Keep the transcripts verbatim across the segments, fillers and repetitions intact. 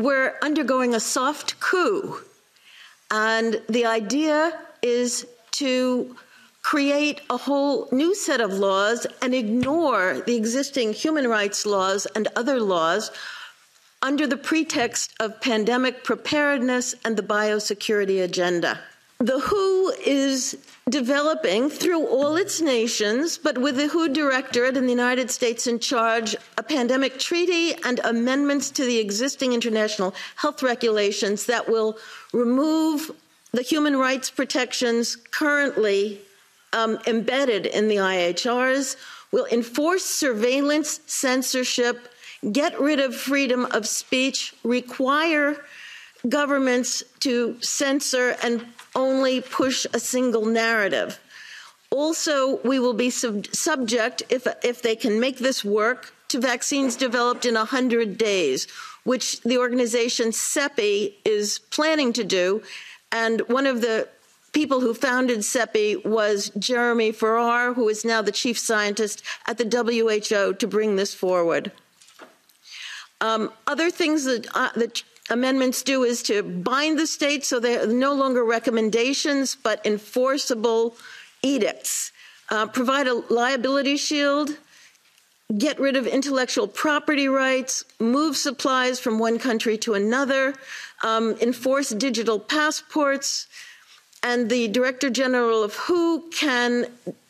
we're undergoing a soft coup. And the idea is to create a whole new set of laws and ignore the existing human rights laws and other laws under the pretext of pandemic preparedness and the biosecurity agenda. The W H O is developing through all its nations, but with the W H O Directorate in the United States in charge, a pandemic treaty and amendments to the existing international health regulations that will remove the human rights protections currently um, embedded in the I H Rs, will enforce surveillance, censorship, get rid of freedom of speech, require governments to censor and only push a single narrative. Also, we will be sub subject, if, if they can make this work, to vaccines developed in one hundred days, which the organization CEPI is planning to do. And one of the people who founded CEPI was Jeremy Farrar, who is now the chief scientist at the W H O, to bring this forward. Um, other things that, uh, that amendments do is to bind the states so they're no longer recommendations but enforceable edicts, uh, provide a liability shield, get rid of intellectual property rights, move supplies from one country to another, um, enforce digital passports, and the Director General of W H O can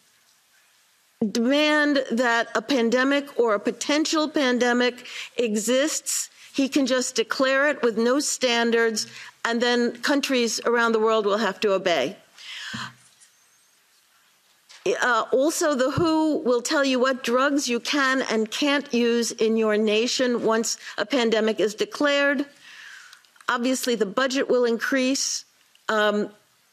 demand that a pandemic or a potential pandemic exists. He can just declare it with no standards, and then countries around the world will have to obey. Uh, also, the W H O will tell you what drugs you can and can't use in your nation once a pandemic is declared. Obviously, the budget will increase. Um,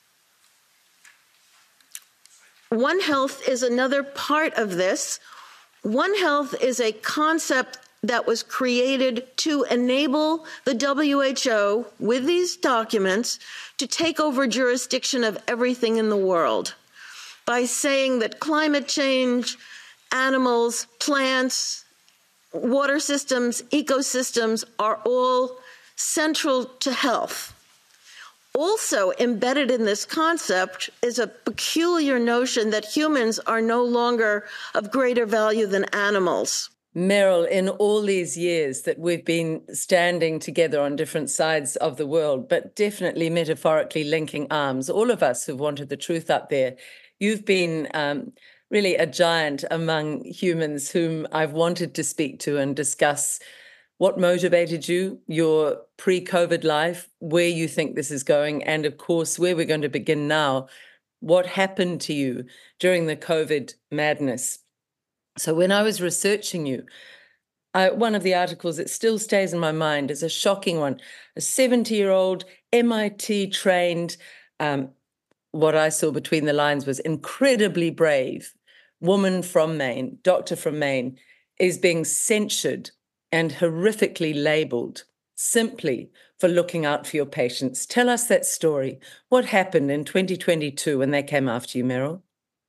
One Health is another part of this. One Health is a concept that was created to enable the W H O, with these documents, to take over jurisdiction of everything in the world by saying that climate change, animals, plants, water systems, ecosystems are all central to health. Also embedded in this concept is a peculiar notion that humans are no longer of greater value than animals. Meryl, in all these years that we've been standing together on different sides of the world, but definitely metaphorically linking arms, all of us who've wanted the truth up there, you've been um, really a giant among humans whom I've wanted to speak to and discuss what motivated you, your pre-COVID life, where you think this is going, and of course, where we're going to begin now, what happened to you during the COVID madness. So when I was researching you, I, one of the articles that still stays in my mind is a shocking one. A seventy-year-old M I T-trained, um, what I saw between the lines was incredibly brave woman from Maine, doctor from Maine, is being censured and horrifically labeled simply for looking out for your patients. Tell us that story. What happened in twenty twenty-two when they came after you, Meryl?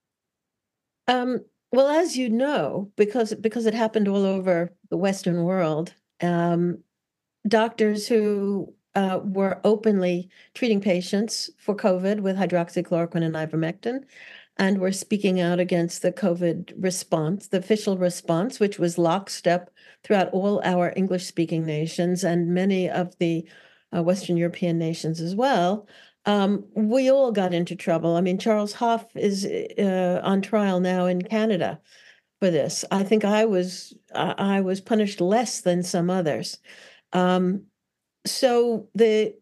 Um, well, as you know, because, because it happened all over the Western world, um, doctors who uh, were openly treating patients for COVID with hydroxychloroquine and ivermectin, and were speaking out against the COVID response, the official response, which was lockstep throughout all our English-speaking nations and many of the uh, Western European nations as well. Um, we all got into trouble. I mean, Charles Hoff is uh, on trial now in Canada for this. I think I was I, I was punished less than some others. Um, so the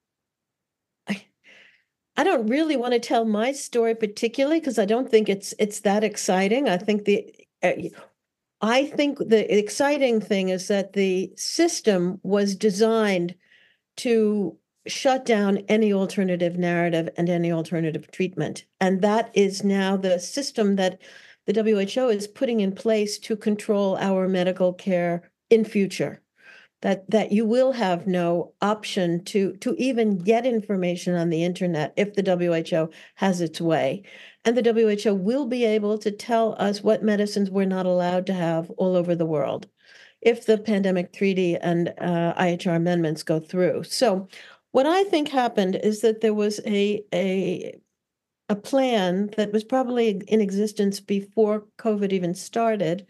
I, I don't really want to tell my story particularly because I don't think it's it's that exciting. I think the uh, I think the exciting thing is that the system was designed to shut down any alternative narrative and any alternative treatment. And that is now the system that the W H O is putting in place to control our medical care in future. That, that you will have no option to, to even get information on the internet if the W H O has its way. And the W H O will be able to tell us what medicines we're not allowed to have all over the world. if the pandemic treaty and uh, I H R amendments go through. So what I think happened is that there was a, a, a plan that was probably in existence before COVID even started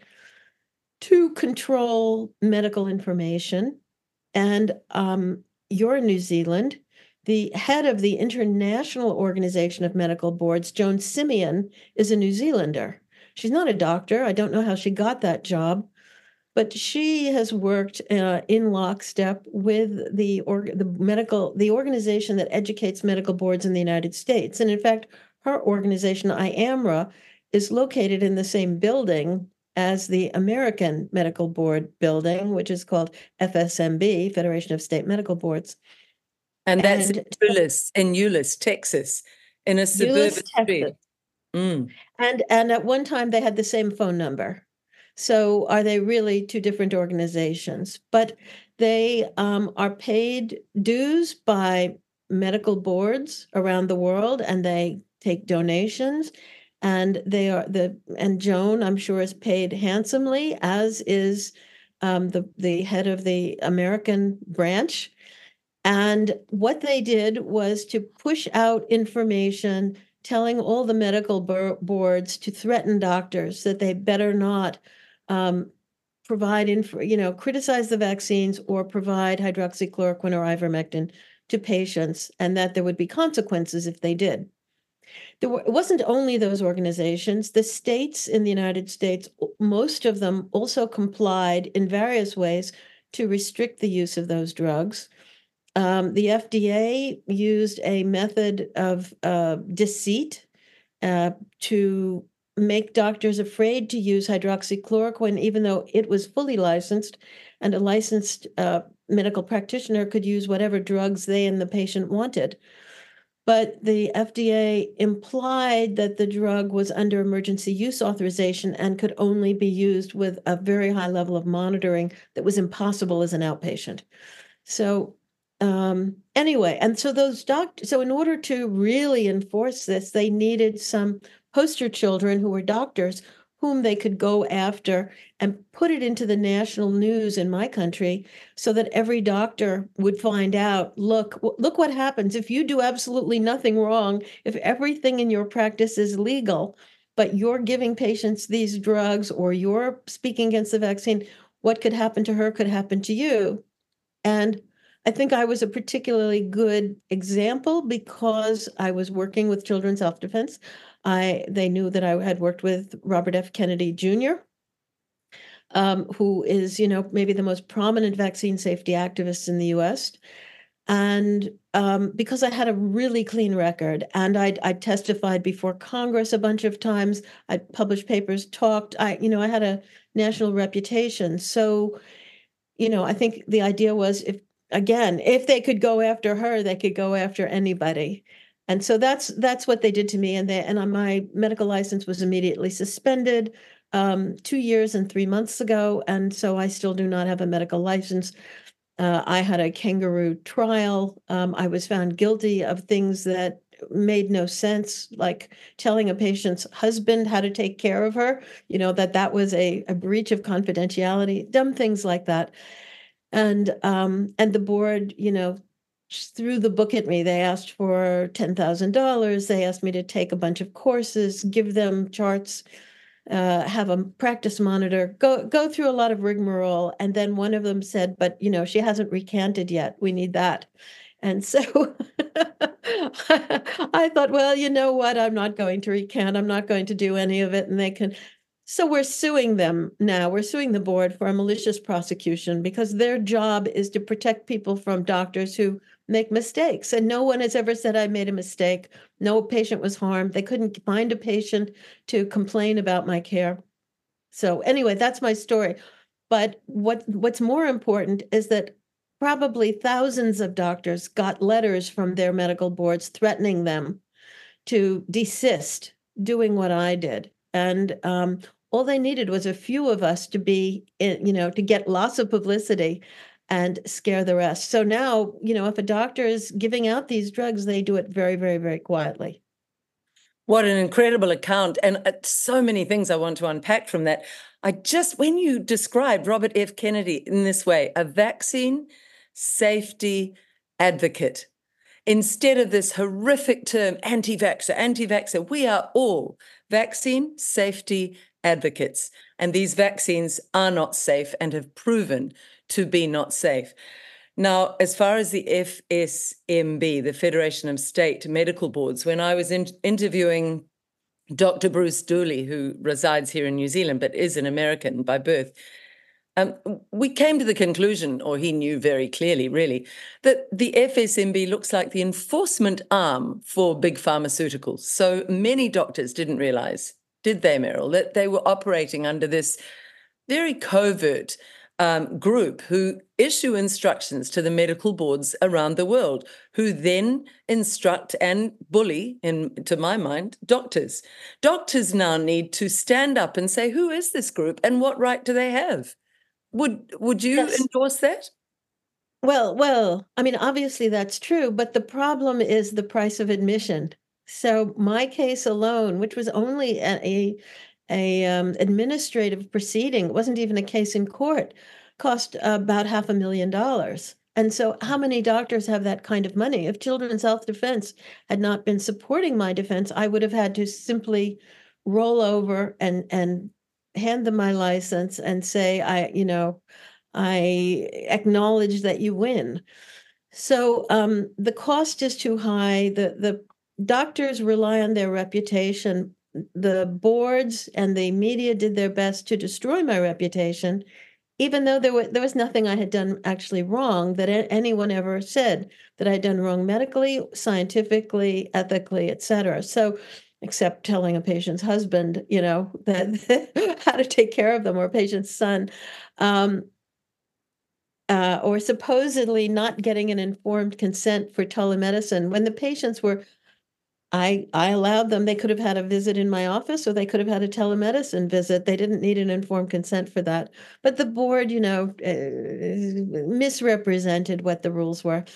to control medical information. And um, you're in New Zealand. The head of the International Organization of Medical Boards, Joan Simeon, is a New Zealander. She's not a doctor. I don't know how she got that job, but she has worked uh, in lockstep with the or, the medical the organization that educates medical boards in the United States. And in fact, her organization, I A M R A, is located in the same building as the American Medical Board building, which is called F S M B, Federation of State Medical Boards. And that's and, in Euless, in Euless, Texas, in a suburban Euless, street. Mm. And and at one time they had the same phone number. So are they really two different organizations? But they um, are paid dues by medical boards around the world, and they take donations. And they are the and Joan, I'm sure, is paid handsomely, as is um, the the head of the American branch. And what they did was to push out information telling all the medical boards to threaten doctors that they better not um, provide, info, you know, criticize the vaccines or provide hydroxychloroquine or ivermectin to patients, and that there would be consequences if they did. There were, it wasn't only those organizations. The states in the United States, most of them also complied in various ways to restrict the use of those drugs. Um, the F D A used a method of uh, deceit uh, to make doctors afraid to use hydroxychloroquine, even though it was fully licensed, and a licensed uh, medical practitioner could use whatever drugs they and the patient wanted. But the F D A implied that the drug was under emergency use authorization and could only be used with a very high level of monitoring that was impossible as an outpatient. So um, anyway, and so those doctors, so in order to really enforce this, they needed some poster children who were doctors whom they could go after and put it into the national news in my country so that every doctor would find out, look, look what happens if you do absolutely nothing wrong, if everything in your practice is legal, but you're giving patients these drugs or you're speaking against the vaccine, what could happen to her could happen to you. And I think I was a particularly good example because I was working with Children's Self-Defense. I they knew that I had worked with Robert F. Kennedy Junior, um, who is, you know, maybe the most prominent vaccine safety activist in the U S. And um, because I had a really clean record, and I'd, I'd testified before Congress a bunch of times, I'd published papers, talked, I, you know, I had a national reputation. So, you know, I think the idea was if, again, if they could go after her, they could go after anybody. And so that's that's what they did to me. And they, and my medical license was immediately suspended um, two years and three months ago. And so I still do not have a medical license. Uh, I had a kangaroo trial. Um, I was found guilty of things that made no sense, like telling a patient's husband how to take care of her, you know, that that was a, a breach of confidentiality, dumb things like that. And um, and the board, you know, threw the book at me. They asked for ten thousand dollars. They asked me to take a bunch of courses, give them charts, uh, have a practice monitor, go go through a lot of rigmarole. And then one of them said, but, you know, she hasn't recanted yet. We need that. And so I thought, well, you know what? I'm not going to recant. I'm not going to do any of it. And they can. So we're suing them now. We're suing the board for a malicious prosecution because their job is to protect people from doctors who make mistakes. And no one has ever said I made a mistake. No patient was harmed. They couldn't find a patient to complain about my care. So anyway, that's my story. But what what's more important is that probably thousands of doctors got letters from their medical boards threatening them to desist doing what I did. And um, all they needed was a few of us to be, you know, to get lots of publicity and scare the rest. So now, you know, if a doctor is giving out these drugs, they do it very, very, very quietly. What an incredible account. And uh, so many things I want to unpack from that. I just, when you described Robert F. Kennedy in this way, a vaccine safety advocate, instead of this horrific term, anti-vaxxer, anti-vaxxer, we are all vaccine safety advocates. And these vaccines are not safe and have proven to be not safe. Now, as far as the F S M B, the Federation of State Medical Boards, when I was in, interviewing Doctor Bruce Dooley, who resides here in New Zealand but is an American by birth, um, we came to the conclusion, or he knew very clearly, really, that the F S M B looks like the enforcement arm for big pharmaceuticals. So many doctors didn't realize, did they, Meryl, that they were operating under this very covert Um, group who issue instructions to the medical boards around the world, who then instruct and bully, in to my mind, doctors. Doctors now need to stand up and say, who is this group and what right do they have? Would would you Yes. endorse that? Well, well, I mean, obviously that's true, but the problem is the price of admission. So my case alone, which was only a, a a um, administrative proceeding, it wasn't even a case in court, cost about half a million dollars. And so how many doctors have that kind of money? If Children's Health Defense had not been supporting my defense, I would have had to simply roll over and and hand them my license and say, I, you know, I acknowledge that you win. So um, the cost is too high. The the doctors rely on their reputation. The boards and the media did their best to destroy my reputation, even though there was there was nothing I had done actually wrong that a- anyone ever said that I had done wrong medically, scientifically, ethically, et cetera. So, except telling a patient's husband, you know, that how to take care of them, or a patient's son. Um, uh, or supposedly not getting an informed consent for telemedicine when the patients were I I allowed them. They could have had a visit in my office, or they could have had a telemedicine visit. They didn't need an informed consent for that. But the board, you know, uh, misrepresented what the rules were.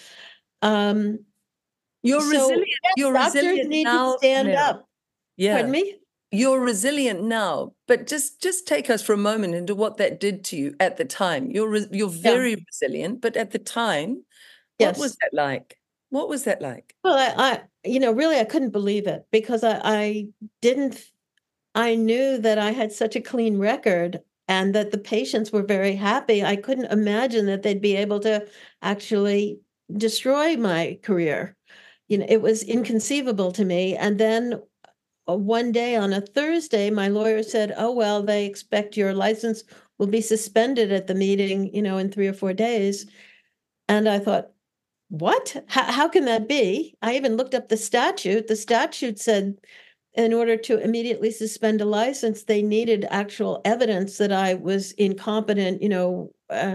Um, You're so resilient. yes, You're doctors resilient need to now, stand Meryl. up. Pardon Yeah. me? You're resilient now, but just just take us for a moment into what that did to you at the time. You're re- you're Yeah. very resilient, but at the time, what was Yes. that like? What was that like? Well, I, I, you know, really, I couldn't believe it because I, I didn't I knew that I had such a clean record and that the patients were very happy. I couldn't imagine that they'd be able to actually destroy my career. You know, it was inconceivable to me. And then uh, one day on a Thursday, my lawyer said, "Oh, well, they expect your license will be suspended at the meeting, you know, in three or four days." And I thought, what? How, how can that be? I even looked up the statute. The statute said in order to immediately suspend a license, they needed actual evidence that I was incompetent, you know, uh,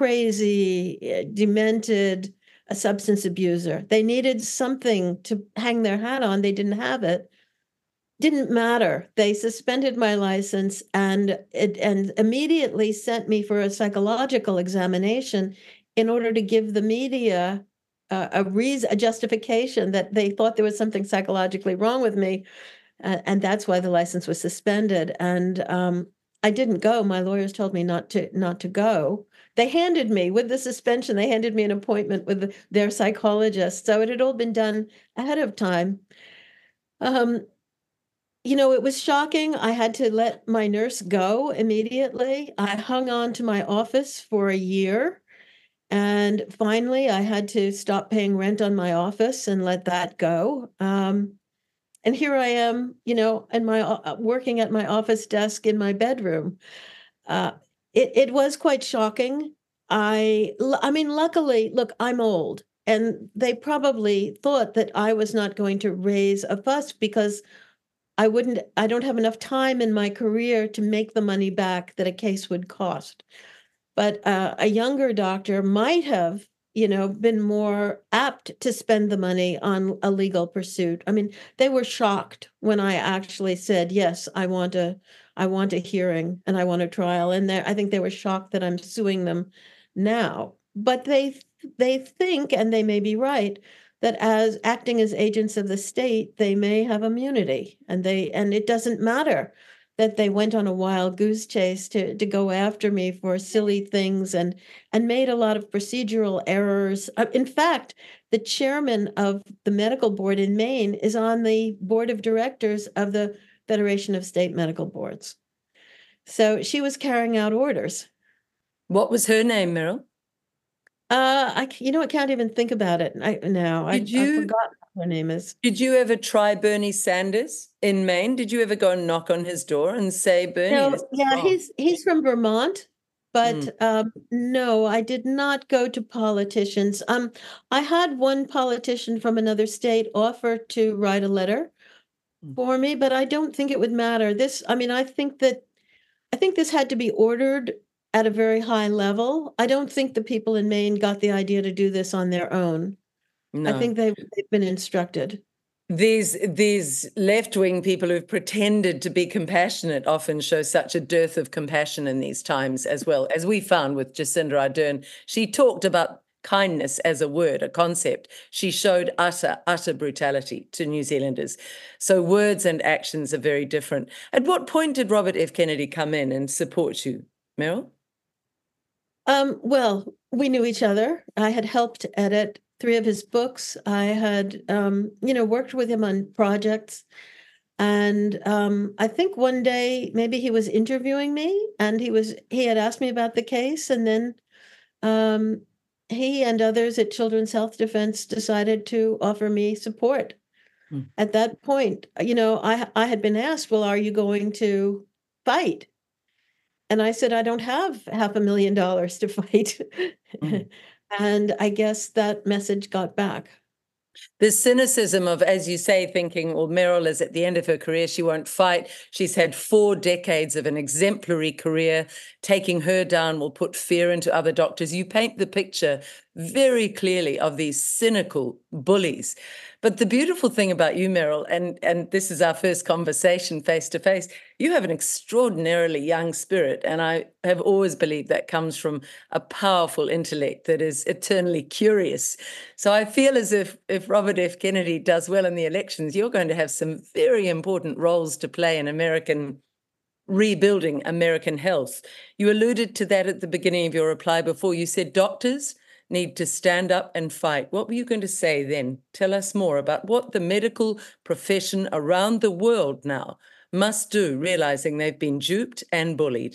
crazy, uh, demented, a substance abuser. They needed something to hang their hat on. They didn't have it. Didn't matter. They suspended my license and it and immediately sent me for a psychological examination in order to give the media uh, a reason, a justification that they thought there was something psychologically wrong with me, uh, and that's why the license was suspended. And um, I didn't go. My lawyers told me not to not to go. They handed me with the suspension. They handed me an appointment with their psychologist. So it had all been done ahead of time. Um, you know, it was shocking. I had to let my nurse go immediately. I hung on to my office for a year. And finally, I had to stop paying rent on my office and let that go. Um, and here I am, you know, in my uh, working at my office desk in my bedroom. Uh, it it was quite shocking. I I mean, luckily, look, I'm old, and they probably thought that I was not going to raise a fuss because I wouldn't. I don't have enough time in my career to make the money back that a case would cost. But uh, a younger doctor might have, you know, been more apt to spend the money on a legal pursuit. I mean, they were shocked when I actually said, "Yes, I want a, I want a hearing and I want a trial." And they, I think they were shocked that I'm suing them now. But they they think, and they may be right, that as acting as agents of the state, they may have immunity, and they and it doesn't matter that they went on a wild goose chase to to go after me for silly things and and made a lot of procedural errors. Uh, In fact, the chairman of the medical board in Maine is on the board of directors of the Federation of State Medical Boards. So she was carrying out orders. What was her name, Meryl? Uh, I, c- you know, I can't even think about it I, now. I, Did I you forgot what her name is. did you ever try Bernie Sanders in Maine? Did you ever go and knock on his door and say, Bernie, this No, is yeah, wrong? he's he's from Vermont, Mm, but um, no, I did not go to politicians. Um, I had one politician from another state offer to write a letter mm. for me, but I don't think it would matter. This, I mean, I think that I think this had to be ordered at a very high level. I don't think the people in Maine got the idea to do this on their own. I No. think they've, they've been instructed. These these left-wing people who've pretended to be compassionate often show such a dearth of compassion in these times as well, as we found with Jacinda Ardern. She talked about kindness as a word, a concept. She showed utter, utter brutality to New Zealanders. So words and actions are very different. At what point did Robert F. Kennedy come in and support you, Meryl? Um, well, we knew each other. I had helped edit three of his books. I had, um, you know, worked with him on projects. And um, I think one day maybe he was interviewing me, and he was he had asked me about the case, and then um, he and others at Children's Health Defense decided to offer me support. Mm. At that point, you know, I I had been asked, well, are you going to fight? And I said, I don't have half a million dollars to fight. Mm. And I guess that message got back. The cynicism of, as you say, thinking, well, Meryl is at the end of her career, she won't fight. She's had four decades of an exemplary career. Taking her down will put fear into other doctors. You paint the picture very clearly of these cynical bullies. But the beautiful thing about you, Meryl, and, and this is our first conversation face to face, you have an extraordinarily young spirit. And I have always believed that comes from a powerful intellect that is eternally curious. So I feel as if, if Robert F. Kennedy does well in the elections, you're going to have some very important roles to play in American rebuilding American health. You alluded to that at the beginning of your reply before. You said doctors need to stand up and fight. What were you going to say then? Tell us more about what the medical profession around the world now must do, realizing they've been duped and bullied.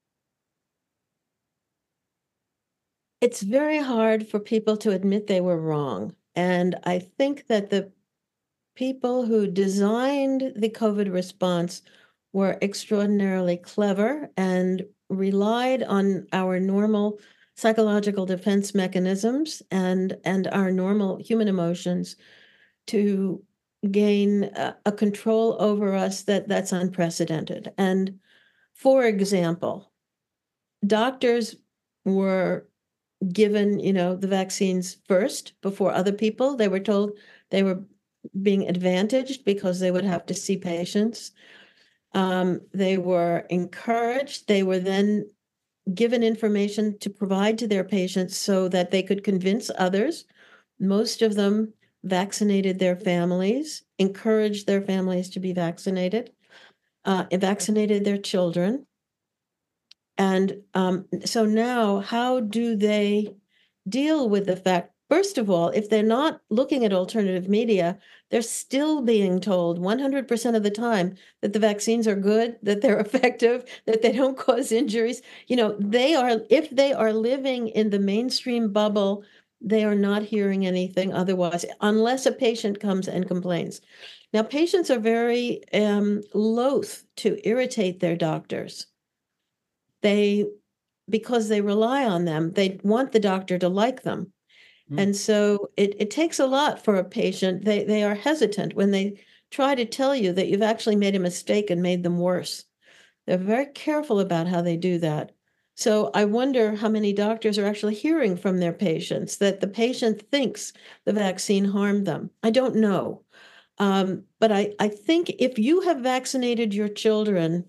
It's very hard for people to admit they were wrong. And I think that the people who designed the COVID response were extraordinarily clever and relied on our normal psychological defense mechanisms and and our normal human emotions to gain a, a control over us that that's unprecedented. And for example, doctors were given, you know, the vaccines first before other people. They were told they were being advantaged because they would have to see patients. Um, they were encouraged. They were then given information to provide to their patients so that they could convince others. Most of them vaccinated their families, encouraged their families to be vaccinated, uh, vaccinated their children. And um, so now, how do they deal with the fact, first of all, if they're not looking at alternative media, they're still being told one hundred percent of the time that the vaccines are good, that they're effective, that they don't cause injuries. You know, they are, if they are living in the mainstream bubble, they are not hearing anything otherwise, unless a patient comes and complains. Now, patients are very um, loath to irritate their doctors. They, because they rely on them, they want the doctor to like them. Mm. And so it, it takes a lot for a patient. They they are hesitant when they try to tell you that you've actually made a mistake and made them worse. They're very careful about how they do that. So I wonder how many doctors are actually hearing from their patients that the patient thinks the vaccine harmed them. I don't know. Um, but I, I think if you have vaccinated your children,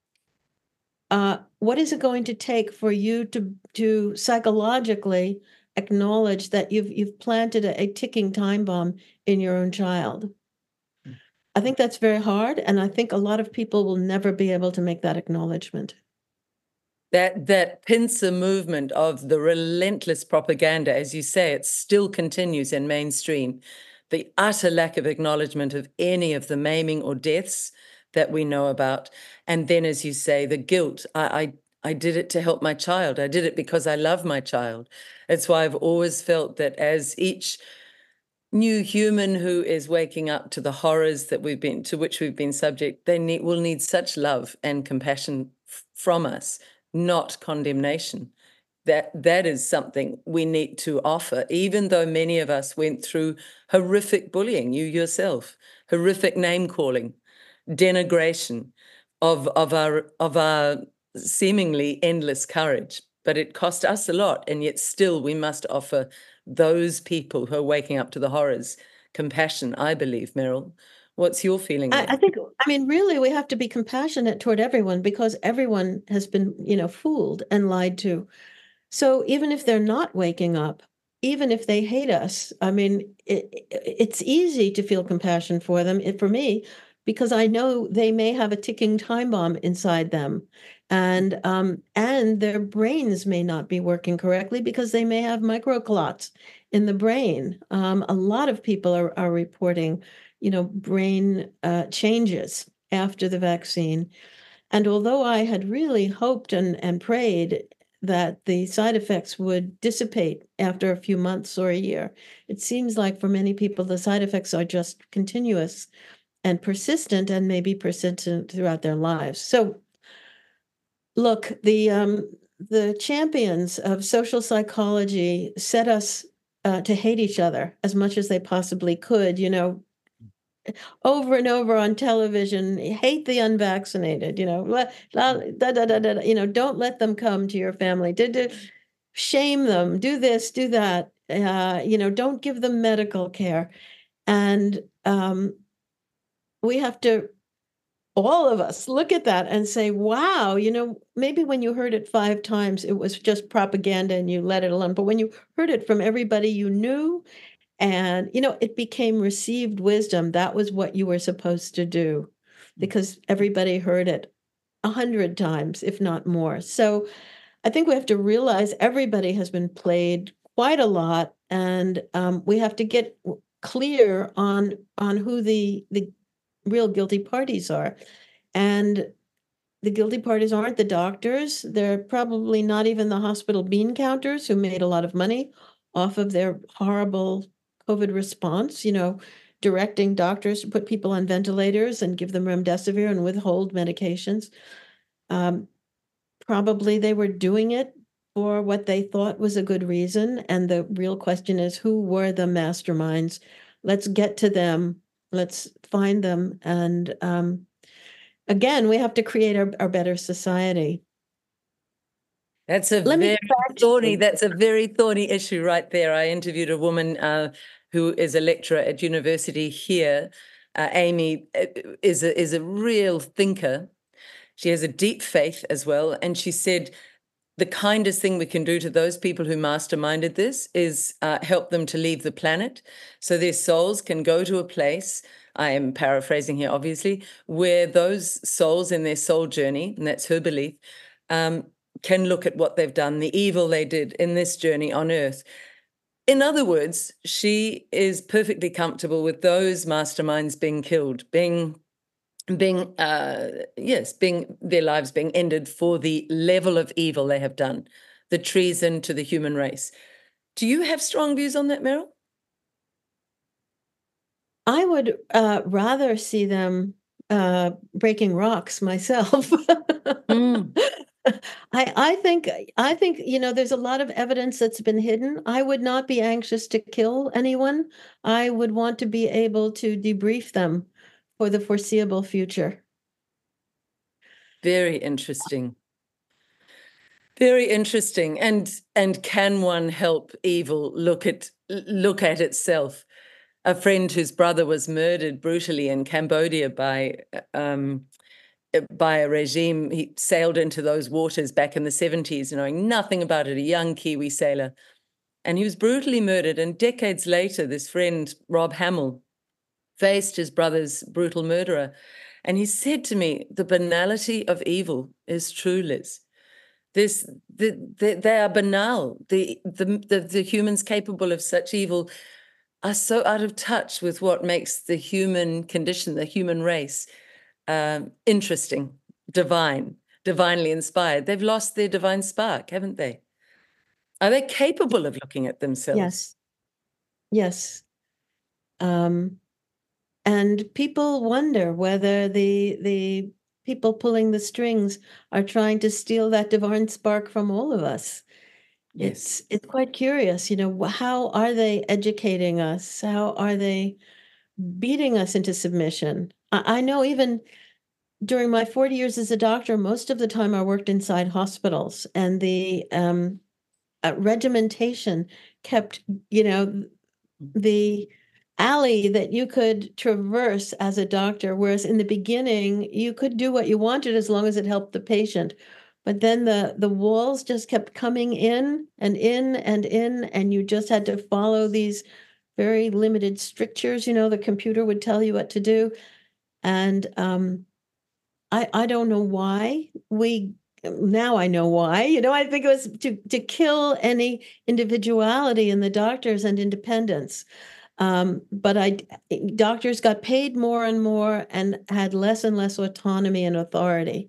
uh, what is it going to take for you to to psychologically acknowledge that you've you've planted a, a ticking time bomb in your own child. I think that's very hard, and I think a lot of people will never be able to make that acknowledgement. That that pincer movement of the relentless propaganda, as you say, it still continues in mainstream. The utter lack of acknowledgement of any of the maiming or deaths that we know about. And then, as you say, the guilt. I, I I did it to help my child. I did it because I love my child. That's why I've always felt that as each new human who is waking up to the horrors that we've been to which we've been subject, they need will need such love and compassion f- from us, not condemnation. That that is something we need to offer, even though many of us went through horrific bullying, you yourself, horrific name calling, denigration of of our of our seemingly endless courage. But it cost us a lot, and yet still we must offer those people who are waking up to the horrors compassion, I believe. Meryl, what's your feeling I, there? I think, I mean, really, we have to be compassionate toward everyone because everyone has been, you know, fooled and lied to. So even if they're not waking up, even if they hate us, I mean, it, it's easy to feel compassion for them, it, for me, because I know they may have a ticking time bomb inside them, and um, and their brains may not be working correctly because they may have microclots in the brain. Um, a lot of people are are reporting, you know, brain uh, changes after the vaccine. And although I had really hoped and, and prayed that the side effects would dissipate after a few months or a year, it seems like for many people, the side effects are just continuous and persistent and maybe persistent throughout their lives. So, look, the um, the champions of social psychology set us uh, to hate each other as much as they possibly could. You know, over and over on television, hate the unvaccinated, you know, la, la, da, da, da, da, you know, don't let them come to your family. Do, do, shame them, do this, do that. Uh, you know, don't give them medical care. And um, we have to, all of us, look at that and say, wow, you know, maybe when you heard it five times, it was just propaganda and you let it alone. But when you heard it from everybody you knew, and, you know, it became received wisdom. That was what you were supposed to do because everybody heard it a hundred times, if not more. So I think we have to realize everybody has been played quite a lot, and um, we have to get clear on on who the the real guilty parties are. And the guilty parties aren't the doctors. They're probably not even the hospital bean counters who made a lot of money off of their horrible COVID response, you know, directing doctors to put people on ventilators and give them remdesivir and withhold medications. Um, Probably they were doing it for what they thought was a good reason. And the real question is, who were the masterminds? Let's get to them. Let's find them. And um, again, we have to create our, our better society. That's a Let me very get back to thorny, you. that's a very thorny issue right there. I interviewed a woman uh, who is a lecturer at university here. Uh, Amy uh, is a, is a real thinker. She has a deep faith as well. And she said, the kindest thing we can do to those people who masterminded this is uh, help them to leave the planet so their souls can go to a place, I am paraphrasing here, obviously, where those souls in their soul journey, and that's her belief, um, can look at what they've done, the evil they did in this journey on Earth. In other words, she is perfectly comfortable with those masterminds being killed, being being uh yes being their lives being ended for the level of evil they have done, the treason to the human race. Do you have strong views on that, Meryl? I would uh, rather see them uh, breaking rocks myself. Mm. I I think I think you know there's a lot of evidence that's been hidden. I would not be anxious to kill anyone. I would want to be able to debrief them for the foreseeable future. Very interesting. Very interesting. And and can one help evil look at look at itself? A friend whose brother was murdered brutally in Cambodia by um, by a regime. He sailed into those waters back in the seventies, knowing nothing about it, a young Kiwi sailor. and he was brutally murdered. And decades later, this friend, Rob Hamill, faced his brother's brutal murderer. And he said to me, the banality of evil is true, Liz. This, the, the, they are banal. The, the, the, the humans capable of such evil are so out of touch with what makes the human condition, the human race, um, interesting, divine, divinely inspired. They've lost their divine spark, haven't they? Are they capable of looking at themselves? Yes. Yes. Um, and people wonder whether the the people pulling the strings are trying to steal that divine spark from all of us. Yes. It's it's quite curious, you know, how are they educating us? How are they beating us into submission? I, I know even during my forty years as a doctor, most of the time I worked inside hospitals, and the um, uh, regimentation kept, you know, the alley that you could traverse as a doctor, whereas in the beginning you could do what you wanted as long as it helped the patient. But then the the walls just kept coming in and in and in, and you just had to follow these very limited strictures. You know, the computer would tell you what to do, and um, I I don't know why we. Now I know why. You know, I think it was to to kill any individuality in the doctors and independence. Um, but I, doctors got paid more and more and had less and less autonomy and authority.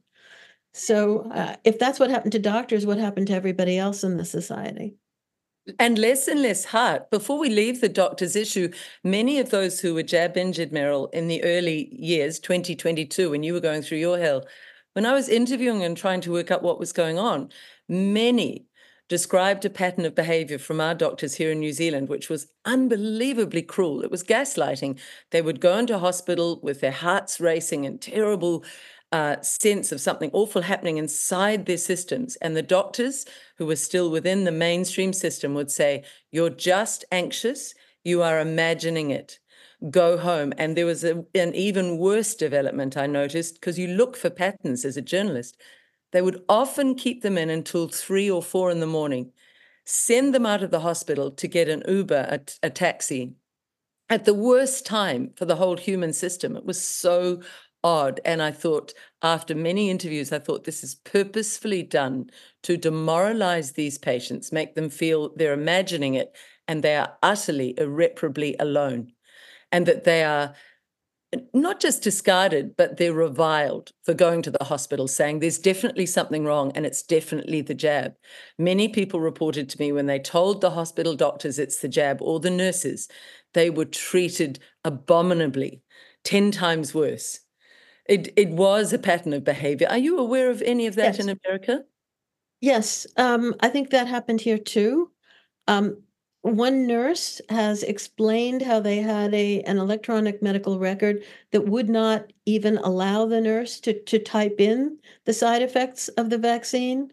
So uh, if that's what happened to doctors, what happened to everybody else in the society? And less and less heart. Before we leave the doctor's issue, many of those who were jab injured, Meryl, in the early years, twenty twenty-two, when you were going through your hell, when I was interviewing and trying to work out what was going on, many described a pattern of behavior from our doctors here in New Zealand, which was unbelievably cruel. It was gaslighting. They would go into hospital with their hearts racing and terrible uh, sense of something awful happening inside their systems. And the doctors who were still within the mainstream system would say, you're just anxious, you are imagining it. Go home. And there was a, an even worse development I noticed, because you look for patterns as a journalist. They would often keep them in until three or four in the morning, send them out of the hospital to get an Uber, a, a taxi, at the worst time for the whole human system. It was so odd. And I thought, after many interviews, I thought this is purposefully done to demoralize these patients, make them feel they're imagining it and they are utterly, irreparably alone, and that they are not just discarded, but they're reviled for going to the hospital, saying there's definitely something wrong and it's definitely the jab. Many people reported to me when they told the hospital doctors it's the jab, or the nurses, they were treated abominably, ten times worse. It, it was a pattern of behavior. Are you aware of any of that Yes. in America? Yes, um, I think that happened here too. Um, one nurse has explained how they had a an electronic medical record that would not even allow the nurse to to type in the side effects of the vaccine.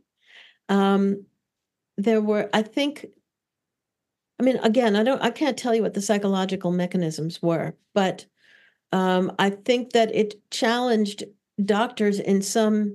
Um, there were, I think, I mean, again, I don't, I can't tell you what the psychological mechanisms were, but um, I think that it challenged doctors in some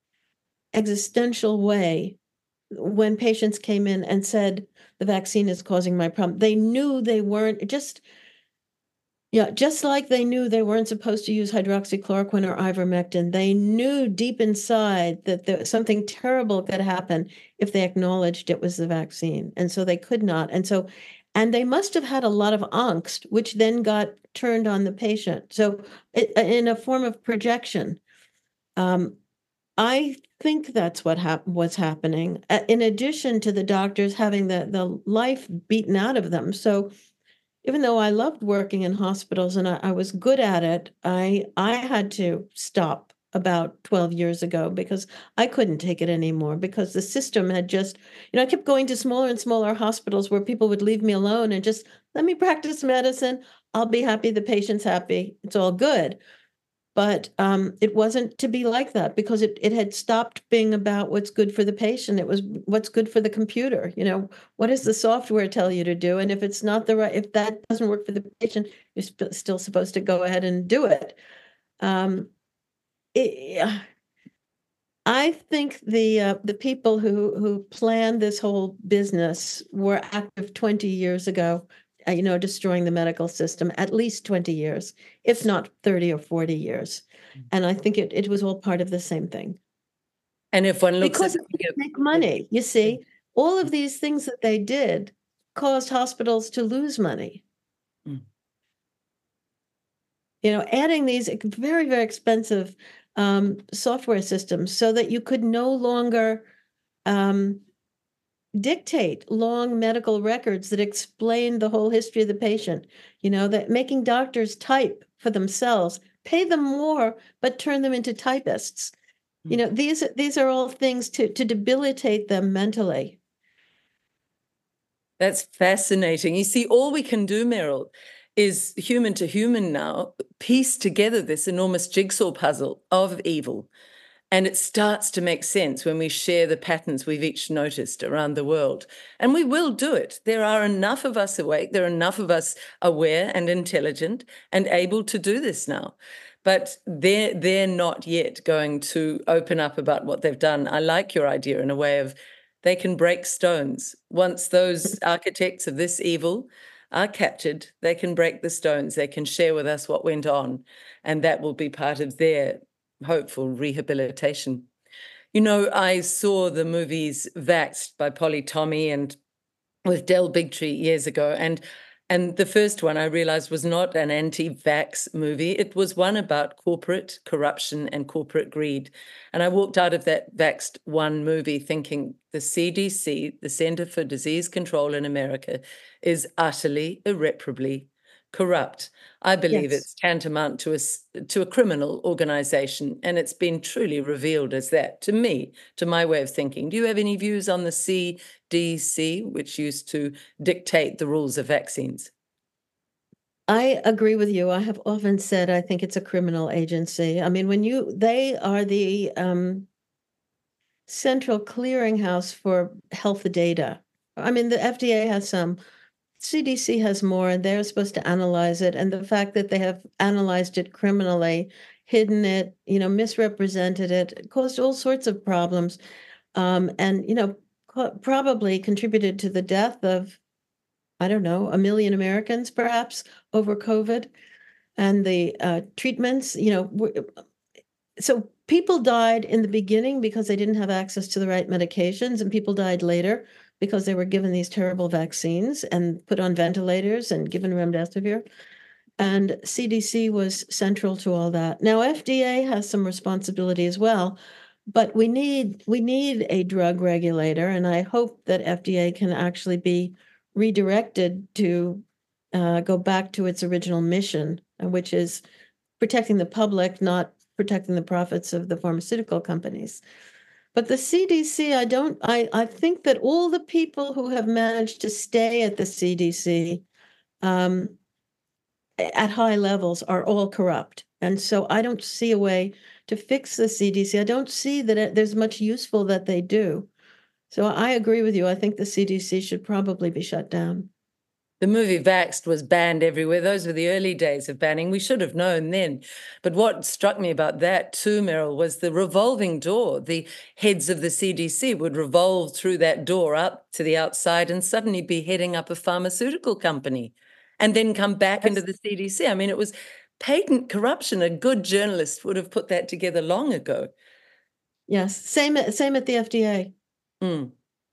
existential way when patients came in and said the vaccine is causing my problem. They knew they weren't just, yeah, just like they knew they weren't supposed to use hydroxychloroquine or ivermectin. They knew deep inside that there, something terrible could happen if they acknowledged it was the vaccine. And so they could not. And so, and they must have had a lot of angst, which then got turned on the patient. So it, in a form of projection. Um, I think that's what hap- was happening, uh, in addition to the doctors having the, the life beaten out of them. So even though I loved working in hospitals and I, I was good at it, I I had to stop about twelve years ago because I couldn't take it anymore, because the system had just, you know, I kept going to smaller and smaller hospitals where people would leave me alone and just let me practice medicine. I'll be happy, the patient's happy. It's all good. But um, it wasn't to be like that, because it, it had stopped being about what's good for the patient. It was what's good for the computer. You know, what does the software tell you to do? And if it's not the right, if that doesn't work for the patient, you're sp- still supposed to go ahead and do it. Um, it I think the uh, the people who who planned this whole business were active twenty years ago, uh, you know, destroying the medical system, at least twenty years, if not thirty or forty years. And I think it, it was all part of the same thing. And if one looks Because at it didn't make money, you see, all of these things that they did caused hospitals to lose money. Mm. You know, adding these very, very expensive um, software systems so that you could no longer um, dictate long medical records that explain the whole history of the patient, you know, that making doctors type for themselves, pay them more, but turn them into typists. You know, these these are all things to to debilitate them mentally. That's fascinating. You see, all we can do, Meryl, is human to human now, piece together this enormous jigsaw puzzle of evil. And it starts to make sense when we share the patterns we've each noticed around the world. And we will do it. There are enough of us awake, there are enough of us aware and intelligent and able to do this now. But they're, they're not yet going to open up about what they've done. I like your idea in a way of they can break stones. Once those architects of this evil are captured, they can break the stones. They can share with us what went on. And that will be part of their hopeful rehabilitation. You know, I saw the movies Vaxxed by Polly Tommy and with Del Bigtree years ago, and and the first one I realized was not an anti-vax movie. It was one about corporate corruption and corporate greed. And I walked out of that Vaxxed one movie thinking the C D C, the Center for Disease Control in America, is utterly, irreparably corrupt. I believe Yes. it's tantamount to a, to a criminal organization, and it's been truly revealed as that to me, to my way of thinking. Do you have any views on the C D C, which used to dictate the rules of vaccines? I agree with you. I have often said I think it's a criminal agency. I mean, when you they are the um, central clearinghouse for health data. I mean, the F D A has some, C D C has more, and they're supposed to analyze it. And the fact that they have analyzed it criminally, hidden it, you know, misrepresented it, caused all sorts of problems, um, and you know, co- probably contributed to the death of, I don't know, a million Americans, perhaps, over COVID and the uh, treatments. You know, w- so people died in the beginning because they didn't have access to the right medications, and people died later because they were given these terrible vaccines and put on ventilators and given remdesivir. And C D C was central to all that. Now F D A has some responsibility as well, but we need we need a drug regulator, and I hope that F D A can actually be redirected to uh, go back to its original mission, uh, which is protecting the public, not protecting the profits of the pharmaceutical companies. But the C D C, I don't, I, I think that all the people who have managed to stay at the C D C um, at high levels are all corrupt. And so I don't see a way to fix the C D C. I don't see that it, there's much useful that they do. So I agree with you. I think the C D C should probably be shut down. The movie Vaxxed was banned everywhere. Those were the early days of banning. We should have known then. But what struck me about that too, Meryl, was the revolving door. The heads of the C D C would revolve through that door up to the outside and suddenly be heading up a pharmaceutical company and then come back into the C D C. I mean, it was patent corruption. A good journalist would have put that together long ago. Yes, same same at the F D A. Mm.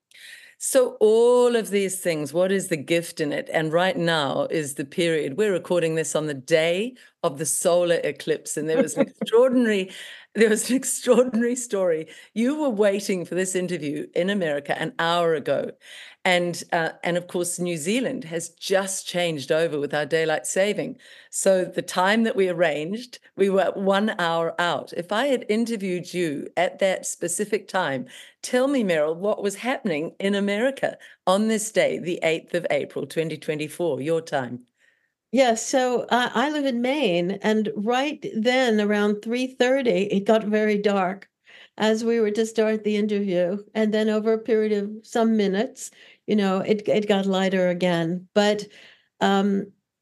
So all of these things, what is the gift in it? And right now is the period. We're recording this on the day of the solar eclipse, and there was an extraordinary, there was an extraordinary story. You were waiting for this interview in America an hour ago, and uh, and of course New Zealand has just changed over with our daylight saving. So the time that we arranged, we were one hour out. If I had interviewed you at that specific time, tell me, Meryl, what was happening in America on this day, the eighth of April, twenty twenty-four, your time? Yes, so uh, I live in Maine, and right then around three thirty, it got very dark as we were to start the interview. And then over a period of some minutes, you know, it it got lighter again. But um,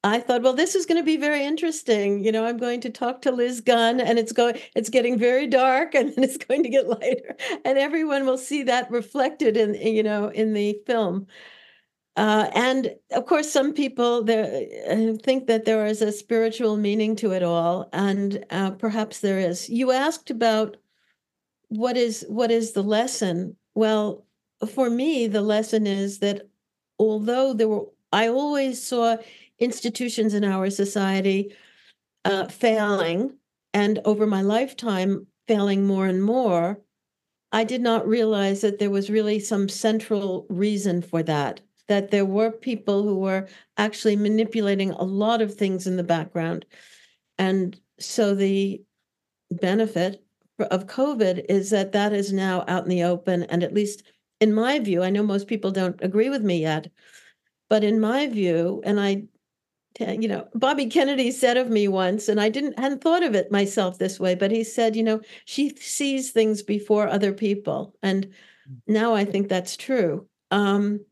I thought, well, this is going to be very interesting. You know, I'm going to talk to Liz Gunn, and it's going, it's getting very dark, and then it's going to get lighter, and everyone will see that reflected in, you know, in the film. Uh, and of course, some people there uh, think that there is a spiritual meaning to it all, and uh, perhaps there is. You asked about what is what is the lesson. Well, for me, the lesson is that although there were, I always saw institutions in our society uh, failing, and over my lifetime failing more and more. I did not realize that there was really some central reason for that, that there were people who were actually manipulating a lot of things in the background. And so the benefit of COVID is that that is now out in the open. And at least in my view, I know most people don't agree with me yet, but in my view, and I, you know, Bobby Kennedy said of me once, and I didn't hadn't thought of it myself this way, but he said, you know, she sees things before other people. And now I think that's true. Um,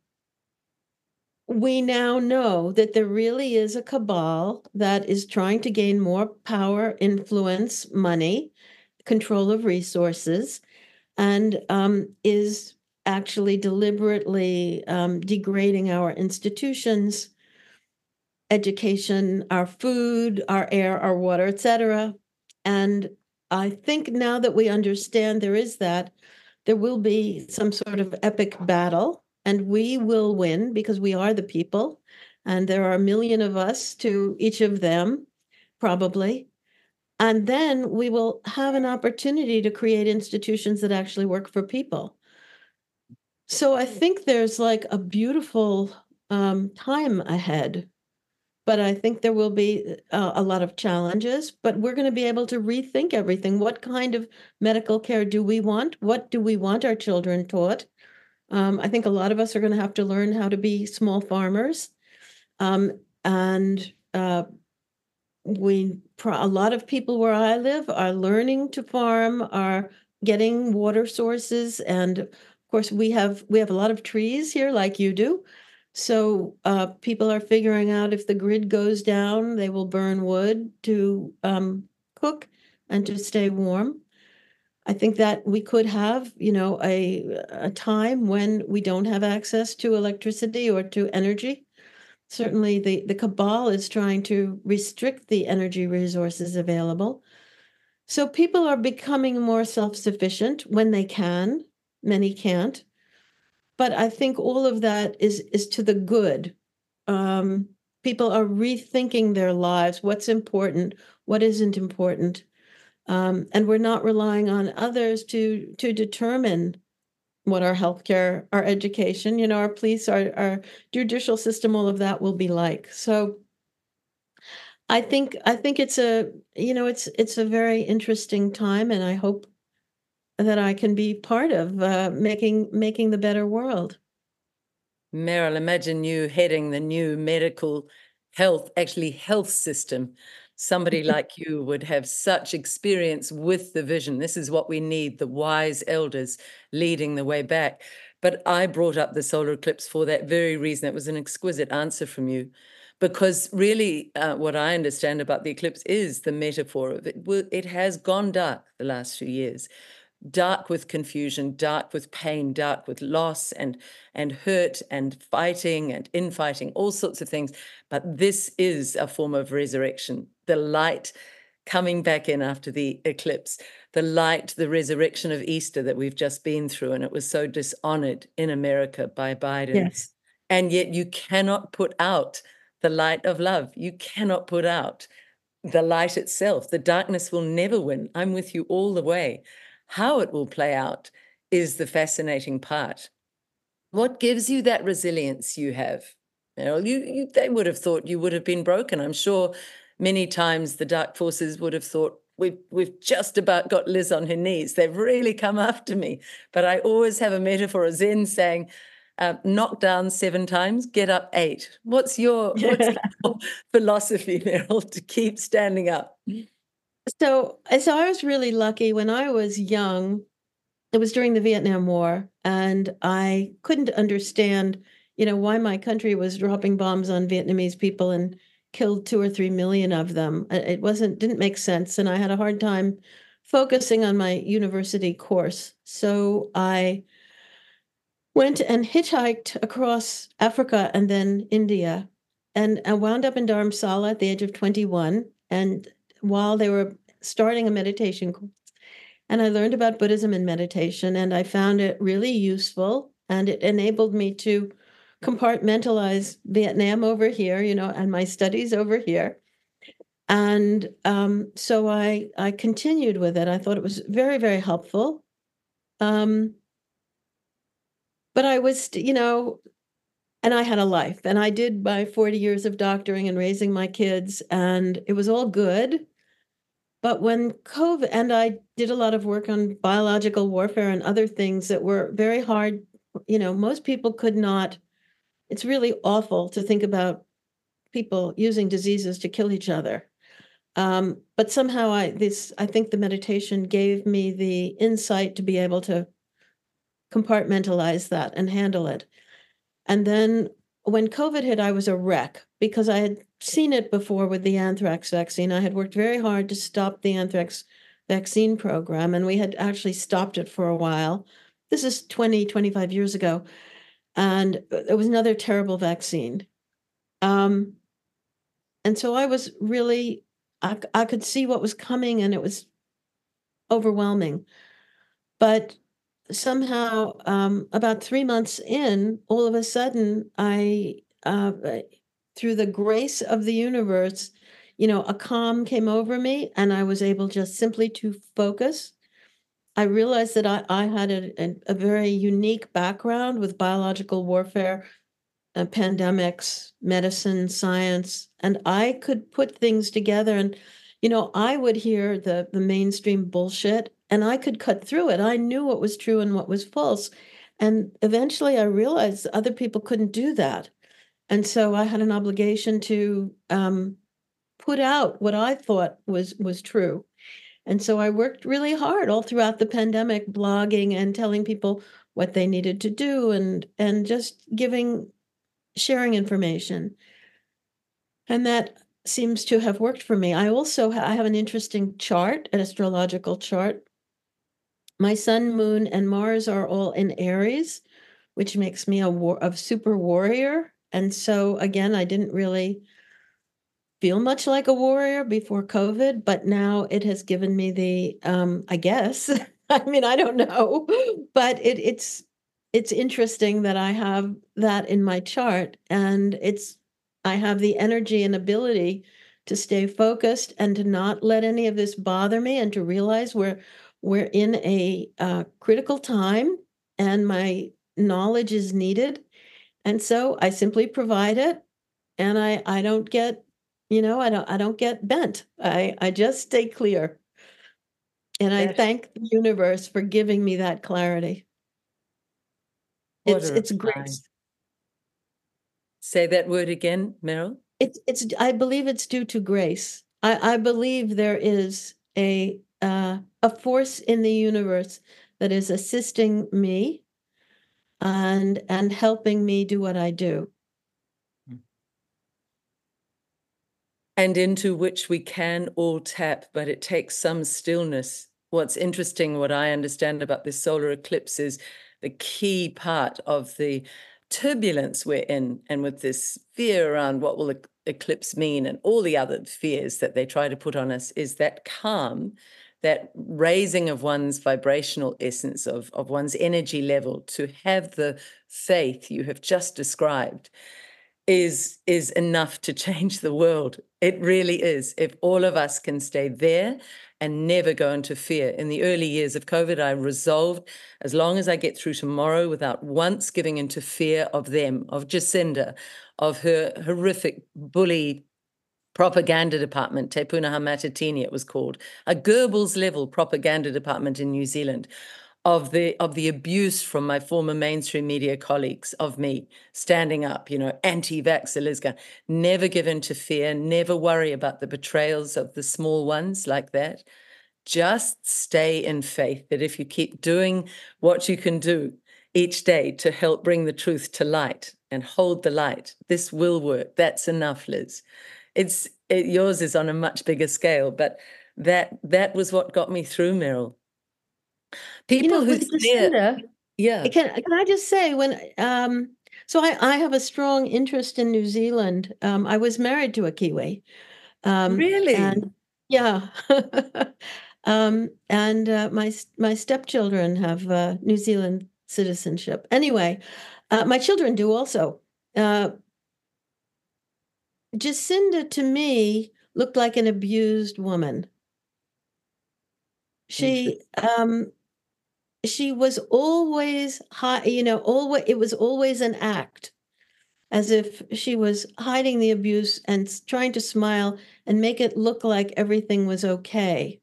we now know that there really is a cabal that is trying to gain more power, influence, money, control of resources, and um, is actually deliberately um, degrading our institutions, education, our food, our air, our water, et cetera. And I think now that we understand there is that, there will be some sort of epic battle, and we will win because we are the people. And there are a million of us to each of them, probably. And then we will have an opportunity to create institutions that actually work for people. So I think there's like a beautiful um, time ahead. But I think there will be uh, a lot of challenges, but we're going to be able to rethink everything. What kind of medical care do we want? What do we want our children taught? Um, I think a lot of us are going to have to learn how to be small farmers. Um, and uh, we, a lot of people where I live are learning to farm, are getting water sources. And of course, we have we have a lot of trees here, like you do. So uh, people are figuring out if the grid goes down, they will burn wood to um, cook and to stay warm. I think that we could have, you know, a a time when we don't have access to electricity or to energy. Certainly, the the cabal is trying to restrict the energy resources available. So people are becoming more self-sufficient when they can. Many can't. But I think all of that is is to the good. Um, people are rethinking their lives, what's important, what isn't important, um, and we're not relying on others to to determine what our healthcare, our education, you know, our police, our our judicial system, all of that will be like. So I think I think it's a you know it's it's a very interesting time, and I hope that I can be part of uh, making making the better world. Meryl, imagine you heading the new medical health, actually health system. Somebody like you would have such experience with the vision. This is what we need, the wise elders leading the way back. But I brought up the solar eclipse for that very reason. It was an exquisite answer from you. Because really, uh, what I understand about the eclipse is the metaphor of it. It has gone dark the last few years. Dark with confusion, dark with pain, dark with loss and and hurt and fighting and infighting, all sorts of things. But this is a form of resurrection. The light coming back in after the eclipse, the light, the resurrection of Easter that we've just been through, and it was so dishonored in America by Biden. Yes. And yet you cannot put out the light of love. You cannot put out the light itself. The darkness will never win. I'm with you all the way. How it will play out is the fascinating part. What gives you that resilience you have? You know, you, you, they would have thought you would have been broken. I'm sure many times the dark forces would have thought, we've, we've just about got Liz on her knees. They've really come after me. But I always have a metaphor, a Zen saying, uh, knock down seven times, get up eight. What's your, what's your philosophy, Meryl, to keep standing up? So, so I was really lucky when I was young. It was during the Vietnam War, and I couldn't understand, you know, why my country was dropping bombs on Vietnamese people and killed two or three million of them. It wasn't didn't make sense, and I had a hard time focusing on my university course. So I went and hitchhiked across Africa and then India, and I wound up in Dharamsala at the age of twenty-one. And while they were starting a meditation course, and I learned about Buddhism and meditation, and I found it really useful, and it enabled me to compartmentalize Vietnam over here, you know, and my studies over here. And um, so I I continued with it. I thought it was very, very helpful. Um, but I was, you know, and I had a life, and I did my forty years of doctoring and raising my kids, and it was all good. But when COVID, and I did a lot of work on biological warfare and other things that were very hard. You know, most people could not, it's really awful to think about people using diseases to kill each other. Um, but somehow I this I think the meditation gave me the insight to be able to compartmentalize that and handle it. And then when COVID hit, I was a wreck because I had seen it before with the anthrax vaccine. I had worked very hard to stop the anthrax vaccine program, and we had actually stopped it for a while. This is twenty, twenty-five years ago. And it was another terrible vaccine. Um, and so I was really, I, I could see what was coming, and it was overwhelming. But somehow, um, about three months in, all of a sudden, I, uh, through the grace of the universe, you know, a calm came over me, and I was able just simply to focus. I realized that I, I had a, a, a very unique background with biological warfare, uh, pandemics, medicine, science, and I could put things together. And, you know, I would hear the the mainstream bullshit, and I could cut through it. I knew what was true and what was false. And eventually I realized other people couldn't do that. And so I had an obligation to um, put out what I thought was was true. And so I worked really hard all throughout the pandemic, blogging and telling people what they needed to do, and and just giving sharing information. And that seems to have worked for me. I also ha- I have an interesting chart, an astrological chart. My sun, moon, and Mars are all in Aries, which makes me a war a super warrior. And so again, I didn't really feel much like a warrior before COVID, but now it has given me the um, I guess. I mean, I don't know, but it, it's it's interesting that I have that in my chart, and it's I have the energy and ability to stay focused and to not let any of this bother me, and to realize we're we're in a uh, critical time, and my knowledge is needed, and so I simply provide it, and I I don't get, you know, I don't I don't get bent. I I just stay clear. And I That, thank the universe for giving me that clarity. what It's a it's reply. grace. Say that word again, Meryl. It's it's I believe it's due to grace. I I believe there is a uh, a force in the universe that is assisting me and and helping me do what I do. And into which we can all tap, but it takes some stillness. What's interesting, what I understand about this solar eclipse is the key part of the turbulence we're in, and with this fear around what will the eclipse mean and all the other fears that they try to put on us, is that calm, that raising of one's vibrational essence, of, of one's energy level, to have the faith you have just described is is enough to change the world. It really is. If all of us can stay there and never go into fear. In the early years of COVID, I resolved, as long as I get through tomorrow without once giving into fear of them, of Jacinda, of her horrific bully propaganda department, Te Pūnaha Matatini it was called, a Goebbels level propaganda department in New Zealand, of the of the abuse from my former mainstream media colleagues of me standing up, you know, anti-vax Elizga, never give in to fear, never worry about the betrayals of the small ones like that. Just stay in faith that if you keep doing what you can do each day to help bring the truth to light and hold the light, this will work. That's enough, Liz. It's it, yours is on a much bigger scale, but that that was what got me through, Meryl. People you know, who with sneer, Jacinda, yeah, can can I just say when um so I, I have a strong interest in New Zealand. Um, I was married to a Kiwi. Um, really. and yeah. um, and uh, my my stepchildren have uh, New Zealand citizenship. Anyway, uh, my children do also. Uh, Jacinda to me looked like an abused woman. She Interesting. um she was always high, you know, always it was always an act, as if she was hiding the abuse and s- trying to smile and make it look like everything was okay.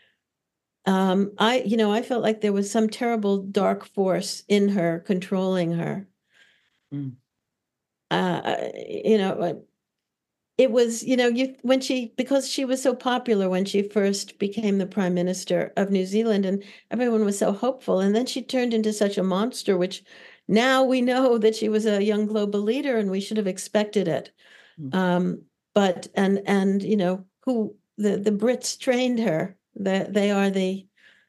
Um, I, you know, I felt like there was some terrible dark force in her controlling her. Mm. Uh, you know, uh, it was, you know, you when she because she was so popular when she first became the prime minister of New Zealand, and everyone was so hopeful, and then she turned into such a monster, which now we know that she was a young global leader, and we should have expected it. Mm. Um, but and and you know who the the Brits trained her. That they are the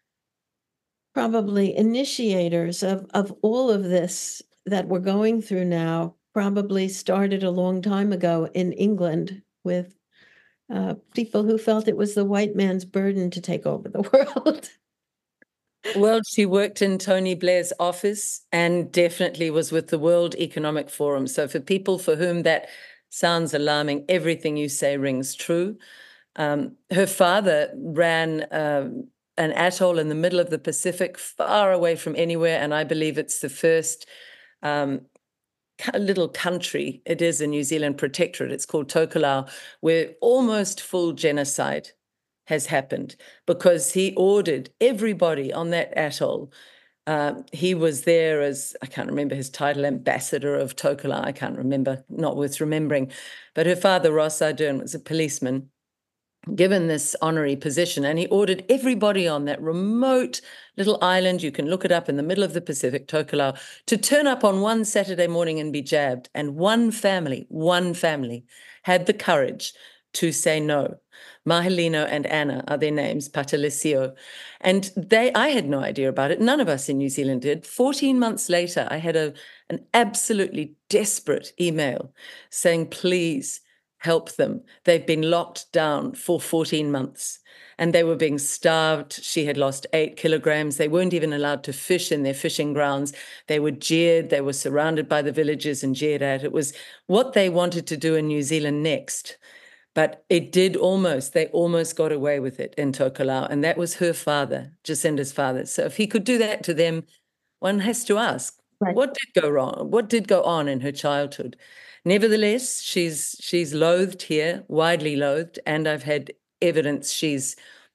probably initiators of of all of this that we're going through now. Probably started a long time ago in England with uh, people who felt it was the white man's burden to take over the world. Well, she worked in Tony Blair's office and definitely was with the World Economic Forum. So, for people for whom that sounds alarming, everything you say rings true. Um, her father ran um, an atoll in the middle of the Pacific, far away from anywhere, and I believe it's the first um, little country. It is a New Zealand protectorate. It's called Tokelau, where almost full genocide has happened because he ordered everybody on that atoll. Um, he was there as, I can't remember his title, ambassador of Tokelau. I can't remember, not worth remembering. But her father, Ross Ardern, was a policeman given this honorary position, and he ordered everybody on that remote little island, you can look it up, in the middle of the Pacific, Tokelau, to turn up on one Saturday morning and be jabbed. And one family, one family had the courage to say no. Mahelino and Anna are their names, Patalisio. And they, I had no idea about it. None of us in New Zealand did. fourteen months later, I had a, an absolutely desperate email saying, please, help them. They've been locked down for fourteen months and they were being starved. She had lost eight kilograms. They weren't even allowed to fish in their fishing grounds. They were jeered. They were surrounded by the villagers and jeered at. It was what they wanted to do in New Zealand next. But it did almost, they almost got away with it in Tokelau. And that was her father, Jacinda's father. So if he could do that to them, one has to ask, Right. what did go wrong? What did go on in her childhood? Nevertheless, she's she's loathed here, widely loathed, and I've had evidence she's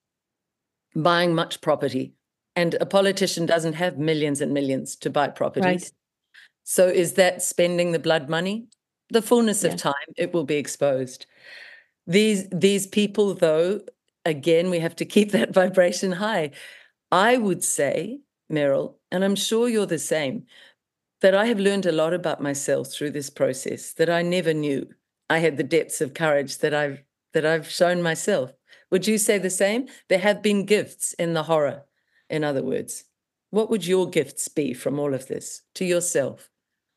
buying much property. And a politician doesn't have millions and millions to buy properties. Right. So is that spending the blood money? The fullness Yeah. of time, it will be exposed. These these people, though, again, we have to keep that vibration high. I would say, Meryl, and I'm sure you're the same, that I have learned a lot about myself through this process that I never knew. I had the depths of courage that I've that I've shown myself. Would you say the same? There have been gifts in the horror, in other words. What would your gifts be from all of this to yourself?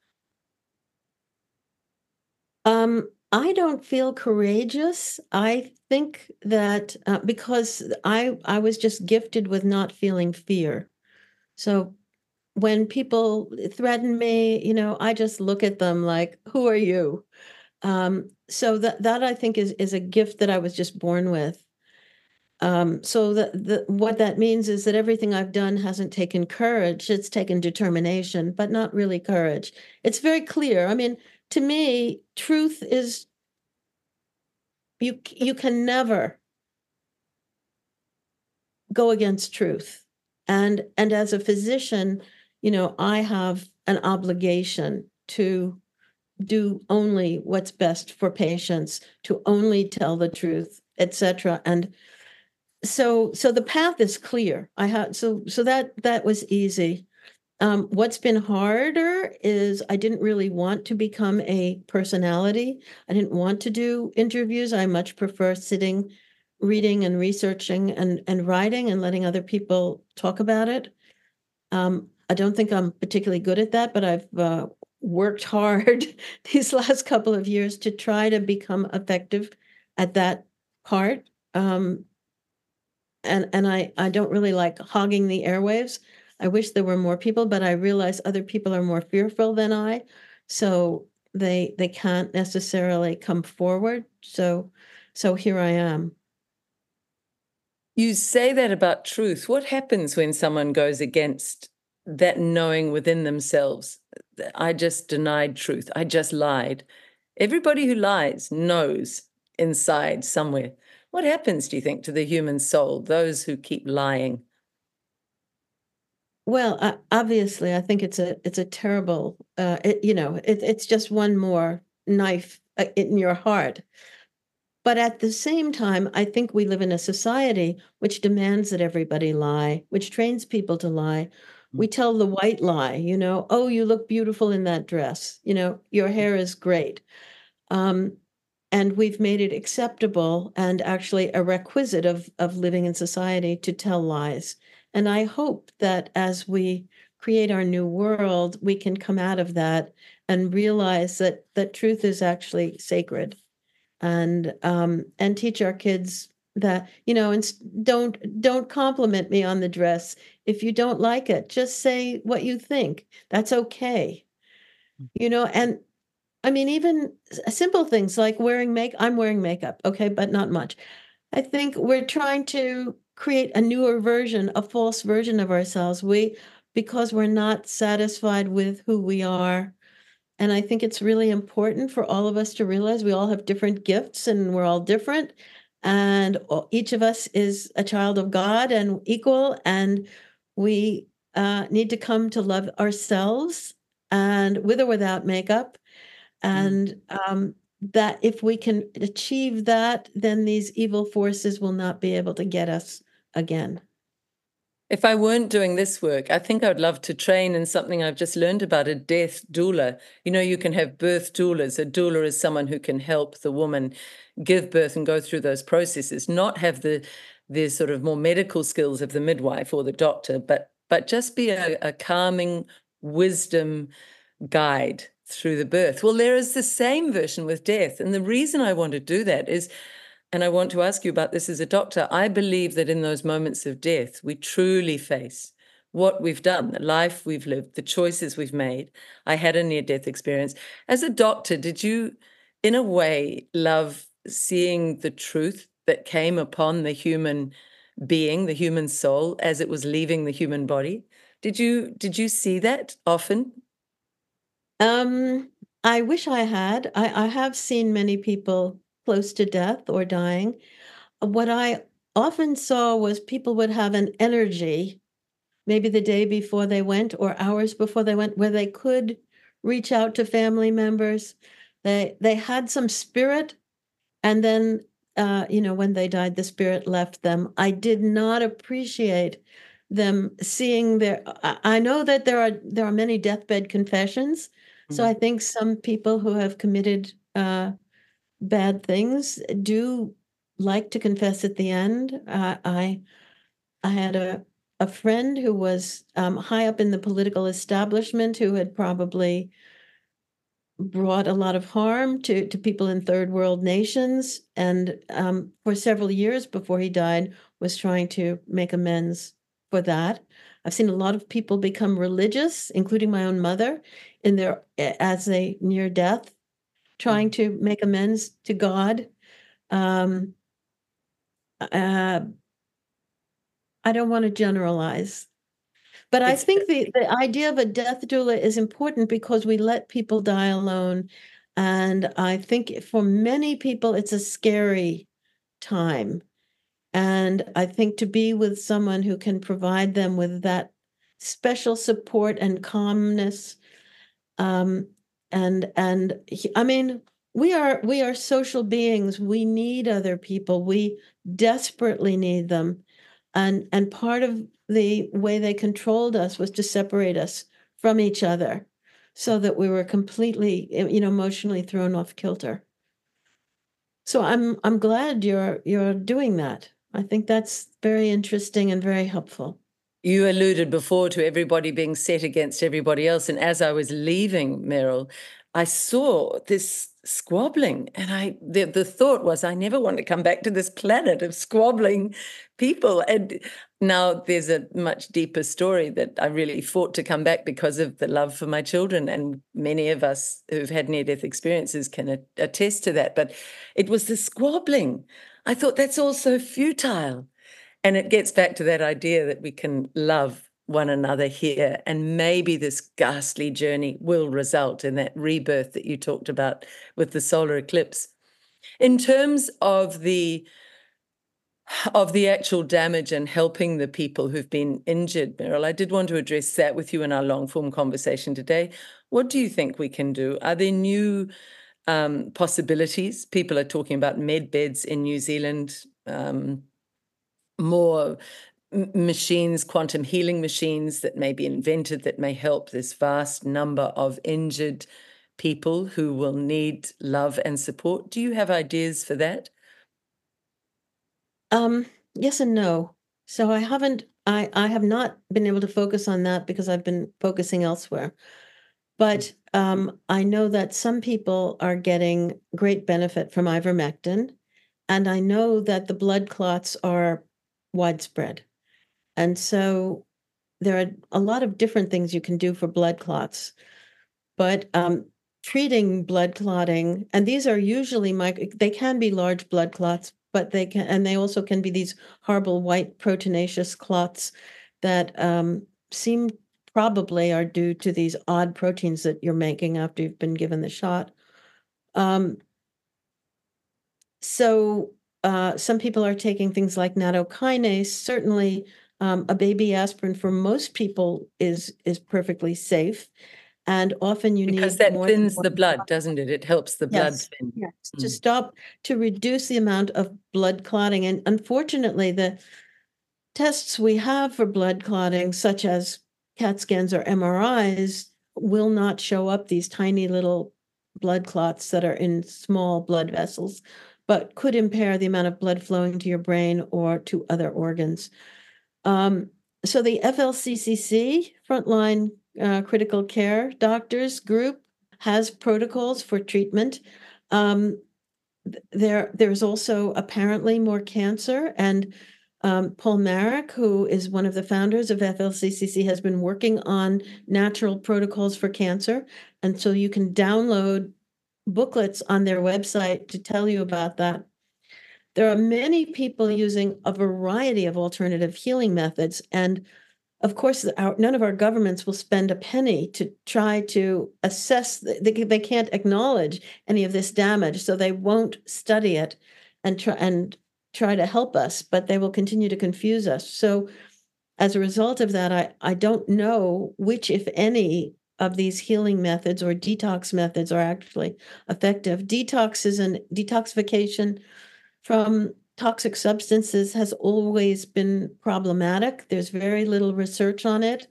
Um, I don't feel courageous. I think that uh, because I I was just gifted with not feeling fear. So when people threaten me, you know, I just look at them like, "Who are you?" Um, so that that I think is is a gift that I was just born with. Um, so that the what that means is that everything I've done hasn't taken courage, it's taken determination, but not really courage. It's very clear. I mean, to me, truth is you you can never go against truth. And and as a physician, you know, I have an obligation to do only what's best for patients, to only tell the truth, et cetera. And so so the path is clear. I had so so that that was easy. Um, what's been harder is I didn't really want to become a personality. I didn't want to do interviews. I much prefer sitting, reading and researching and, and writing and letting other people talk about it. Um, I don't think I'm particularly good at that, but I've uh, worked hard these last couple of years to try to become effective at that part. Um, and and I, I don't really like hogging the airwaves. I wish there were more people, but I realize other people are more fearful than I, so they they can't necessarily come forward. So so here I am. You say that about truth. What happens when someone goes against that knowing within themselves? I just denied truth. I just lied. Everybody who lies knows inside somewhere. What happens, do you think, to the human soul, those who keep lying? Well, uh, obviously, I think it's a it's a terrible, uh, it, you know, it, it's just one more knife uh, in your heart. But at the same time, I think we live in a society which demands that everybody lie, which trains people to lie. We tell the white lie, you know, oh, you look beautiful in that dress, you know, your hair is great. Um, and we've made it acceptable and actually a requisite of, of living in society to tell lies. And I hope that as we create our new world, we can come out of that and realize that that truth is actually sacred, and um, and teach our kids that, you know, and don't don't compliment me on the dress. If you don't like it, just say what you think. That's okay. You know, and I mean, even simple things like wearing make I'm wearing makeup, okay, but not much. I think we're trying to create a newer version, a false version of ourselves. We Because we're not satisfied with who we are. And I think it's really important for all of us to realize we all have different gifts and we're all different. And each of us is a child of God and equal. And we uh, need to come to love ourselves, and with or without makeup. Mm. And um, that if we can achieve that, then these evil forces will not be able to get us again. If I weren't doing this work, I think I'd love to train in something I've just learned about, a death doula. You know, you can have birth doulas. A doula is someone who can help the woman give birth and go through those processes, not have the the sort of more medical skills of the midwife or the doctor, but but just be a, a calming wisdom guide through the birth. Well, there is the same version with death. And the reason I want to do that is, and I want to ask you about this as a doctor, I believe that in those moments of death, we truly face what we've done, the life we've lived, the choices we've made. I had a near death experience. As a doctor, did you, in a way, love seeing the truth that came upon the human being, the human soul, as it was leaving the human body? Did you did you see that often? Um, I wish I had. I, I have seen many people close to death or dying. What I often saw was people would have an energy, maybe the day before they went or hours before they went, where they could reach out to family members. They they had some spirit, and then uh, you know, when they died, the spirit left them. I did not appreciate them seeing their. I I know that there are there are many deathbed confessions, so I Mm. think some people who have committed uh, bad things do like to confess at the end. Uh, I I had a a friend who was um, high up in the political establishment who had probably brought a lot of harm to to people in third world nations, and um, for several years before he died, was trying to make amends for that. I've seen a lot of people become religious, including my own mother, in their as a near death, trying Mm. to make amends to God. Um, uh, I don't want to generalize. But I It's think the the idea of a death doula is important because we let people die alone, and I think for many people, it's a scary time, and I think to be with someone who can provide them with that special support and calmness, um, and and he I mean, we are we are social beings, we need other people, we desperately need them, and and part of the way they controlled us was to separate us from each other so that we were completely, you know, emotionally thrown off kilter. So I'm I'm glad you're you're doing that. I think that's very interesting and very helpful. You alluded before to everybody being set against everybody else. And as I was leaving, Meryl, I saw this squabbling. And I the, the thought was, I never want to come back to this planet of squabbling people. And now there's a much deeper story that I really fought to come back because of the love for my children. And many of us who've had near-death experiences can attest to that. But it was the squabbling. I thought that's all so futile. And it gets back to that idea that we can love one another here, and maybe this ghastly journey will result in that rebirth that you talked about with the solar eclipse. In terms of the of the actual damage and helping the people who've been injured, Meryl, I did want to address that with you in our long-form conversation today. What do you think we can do? Are there new um, possibilities? People are talking about med beds in New Zealand, um, more machines, quantum healing machines that may be invented that may help this vast number of injured people who will need love and support. Do you have ideas for that? Um, yes and no. So I haven't, I, I have not been able to focus on that because I've been focusing elsewhere. But um, I know that some people are getting great benefit from ivermectin, and I know that the blood clots are widespread. And so there are a lot of different things you can do for blood clots. But um, treating blood clotting, and these are usually micro, they can be large blood clots, but they can, and they also can be these horrible white proteinaceous clots that um, seem probably are due to these odd proteins that you're making after you've been given the shot. Um, so uh, some people are taking things like nattokinase. Certainly, um, a baby aspirin for most people is is perfectly safe, and often you Because need that more than thins one. the blood, doesn't it? It helps the blood Yes, thin. yes, to Mm. stop, to reduce the amount of blood clotting. And unfortunately, the tests we have for blood clotting, such as CAT scans or M R Is, will not show up these tiny little blood clots that are in small blood vessels, but could impair the amount of blood flowing to your brain or to other organs. Um, so the F L C C C, Frontline uh, Critical Care Doctors Group, has protocols for treatment. Um, there, there's also apparently more cancer, and um, Paul Marik, who is one of the founders of F L C C C, has been working on natural protocols for cancer, and so you can download booklets on their website to tell you about that. There are many people using a variety of alternative healing methods, and of course, our, none of our governments will spend a penny to try to assess. They, they can't acknowledge any of this damage, so they won't study it and try and try to help us. But they will continue to confuse us. So, as a result of that, I I don't know which, if any, of these healing methods or detox methods are actually effective. Detox is an detoxification from toxic substances has always been problematic. There's very little research on it.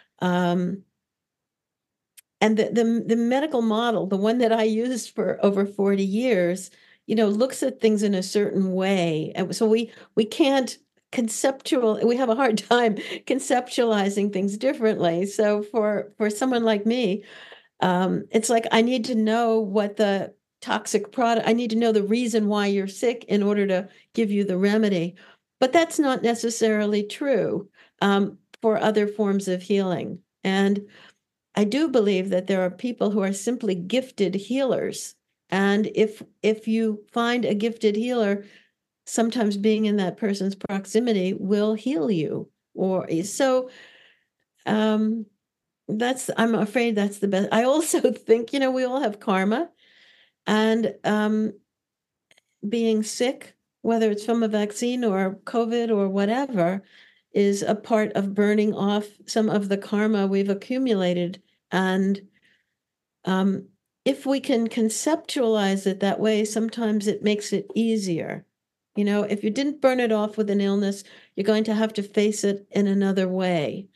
Um, and the, the, the medical model, the one that I used for over forty years, you know, looks at things in a certain way. And so we we can't conceptual, we have a hard time conceptualizing things differently. So for for someone like me, um, it's like I need to know what the toxic product, I need to know the reason why you're sick in order to give you the remedy. But that's not necessarily true um, for other forms of healing. And I do believe that there are people who are simply gifted healers. And if if you find a gifted healer, sometimes being in that person's proximity will heal you. Or so um, that's, I'm afraid that's the best. I also think, you know, we all have karma, and um, being sick, whether it's from a vaccine or COVID or whatever, is a part of burning off some of the karma we've accumulated. And um, if we can conceptualize it that way, sometimes it makes it easier. You know, if you didn't burn it off with an illness, you're going to have to face it in another way.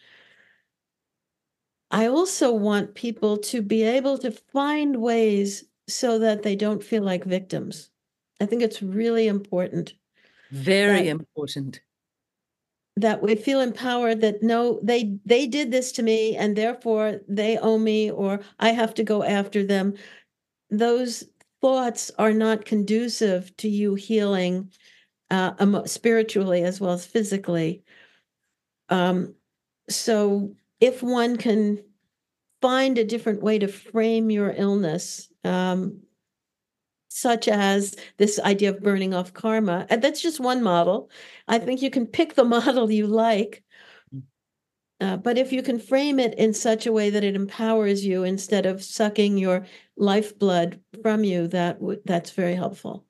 I also want people to be able to find ways so that they don't feel like victims. I think it's really important Very that important. that we feel empowered that no, they they did this to me and therefore they owe me or I have to go after them. Those thoughts are not conducive to you healing uh, emo- spiritually as well as physically. Um, so if one can find a different way to frame your illness, um, such as this idea of burning off karma, and that's just one model. I think you can pick the model you like, uh, but if you can frame it in such a way that it empowers you instead of sucking your lifeblood from you, that w- that's very helpful.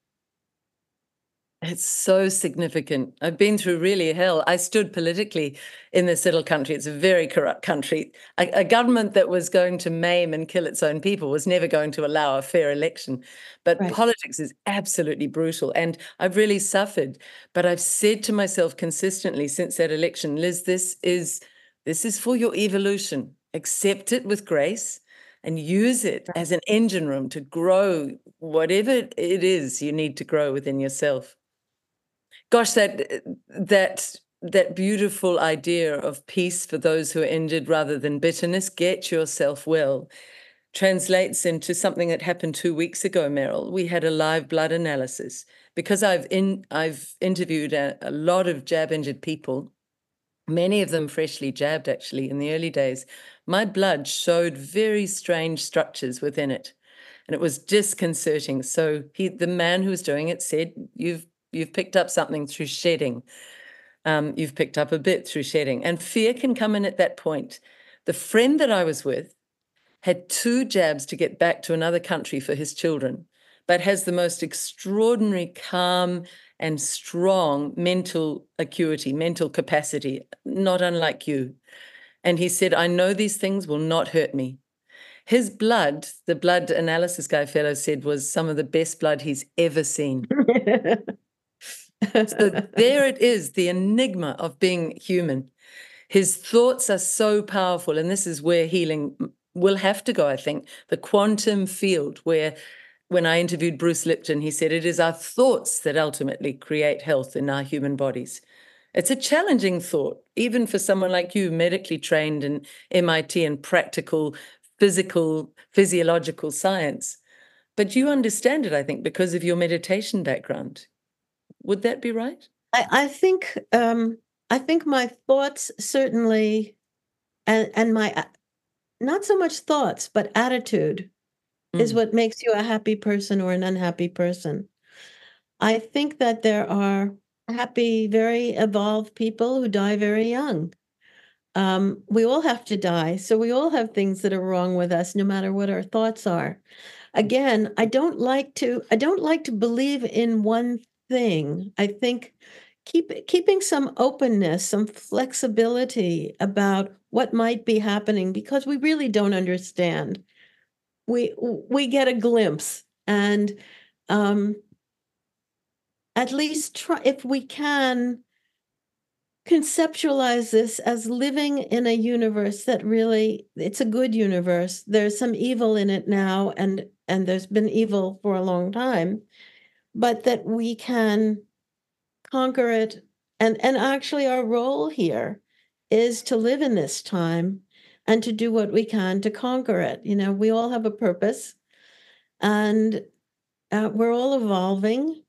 It's so significant. I've been through really hell. I stood politically in this little country. It's a very corrupt country. A, a government that was going to maim and kill its own people was never going to allow a fair election. But Right. politics is absolutely brutal. And I've really suffered. But I've said to myself consistently since that election, Liz, this is this is for your evolution. Accept it with grace and use it as an engine room to grow whatever it is you need to grow within yourself. Gosh, that that that beautiful idea of peace for those who are injured rather than bitterness, get yourself well, translates into something that happened two weeks ago, Meryl. We had a live blood analysis because I've in I've interviewed a, a lot of jab injured people, many of them freshly jabbed actually in the early days. My blood showed very strange structures within it, and it was disconcerting. So he, the man who was doing it, said, "You've you've picked up something through shedding. Um, you've picked up a bit through shedding." And fear can come in at that point. The friend that I was with had two jabs to get back to another country for his children, but has the most extraordinary calm and strong mental acuity, mental capacity, not unlike you. And he said, I know these things will not hurt me. His blood, the blood analysis guy fellow said, was some of the best blood he's ever seen. So there it is, the enigma of being human. His thoughts are so powerful, and this is where healing will have to go, I think, the quantum field, where when I interviewed Bruce Lipton, he said it is our thoughts that ultimately create health in our human bodies. It's a challenging thought, even for someone like you, medically trained in M I T and practical, physical, physiological science. But you understand it, I think, because of your meditation background. Would that be right? I, I think um, I think my thoughts certainly, and and my a- not so much thoughts, but attitude is Mm. what makes you a happy person or an unhappy person. I think that there are happy, very evolved people who die very young. Um, we all have to die, so we all have things that are wrong with us, no matter what our thoughts are. Again, I don't like to I don't like to believe in one thing. I think keep keeping some openness, some flexibility about what might be happening because we really don't understand. We we get a glimpse and um at least try if we can conceptualize this as living in a universe that really it's a good universe. There's some evil in it now and and there's been evil for a long time, but that we can conquer it. And and actually our role here is to live in this time and to do what we can to conquer it. You know, we all have a purpose and uh, we're all evolving.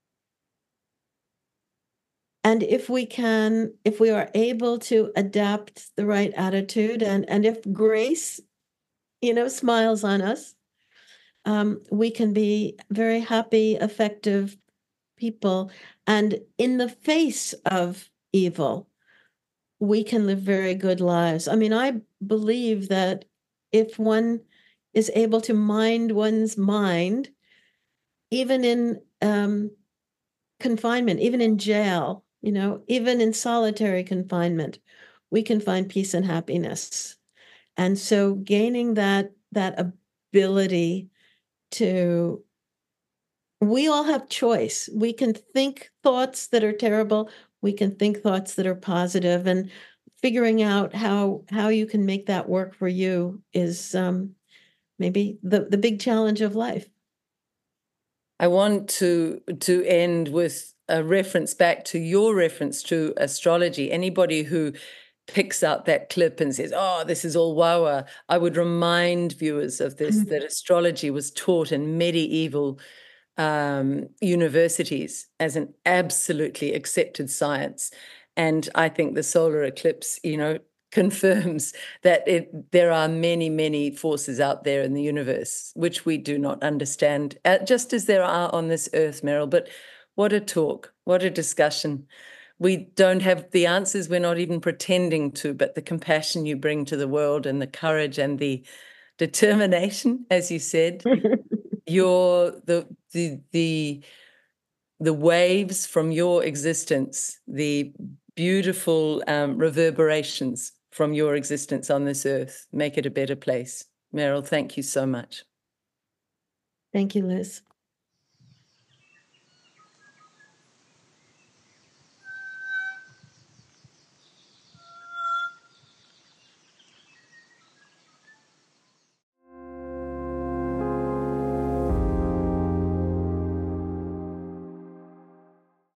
And if we can, if we are able to adapt the right attitude and and if grace, you know, smiles on us, um, we can be very happy, effective people. And in the face of evil, we can live very good lives. I mean, I believe that if one is able to mind one's mind, even in um, confinement, even in jail, you know, even in solitary confinement, we can find peace and happiness. And so gaining that that ability to we all have choice. We can think thoughts that are terrible. We can think thoughts that are positive, and figuring out how how you can make that work for you is um, maybe the the big challenge of life. I want to to end with a reference back to your reference to astrology. Anybody who picks out that clip and says, "Oh, this is all wawa," I would remind viewers of this, that astrology was taught in medieval um, universities as an absolutely accepted science. And I think the solar eclipse, you know, confirms that it, there are many, many forces out there in the universe which we do not understand, uh, just as there are on this earth, Meryl. But what a talk, what a discussion. We don't have the answers, we're not even pretending to, but the compassion you bring to the world and the courage and the determination, as you said, your the the the the waves from your existence, the beautiful um, reverberations from your existence on this earth make it a better place. Meryl, thank you so much. Thank you, Liz.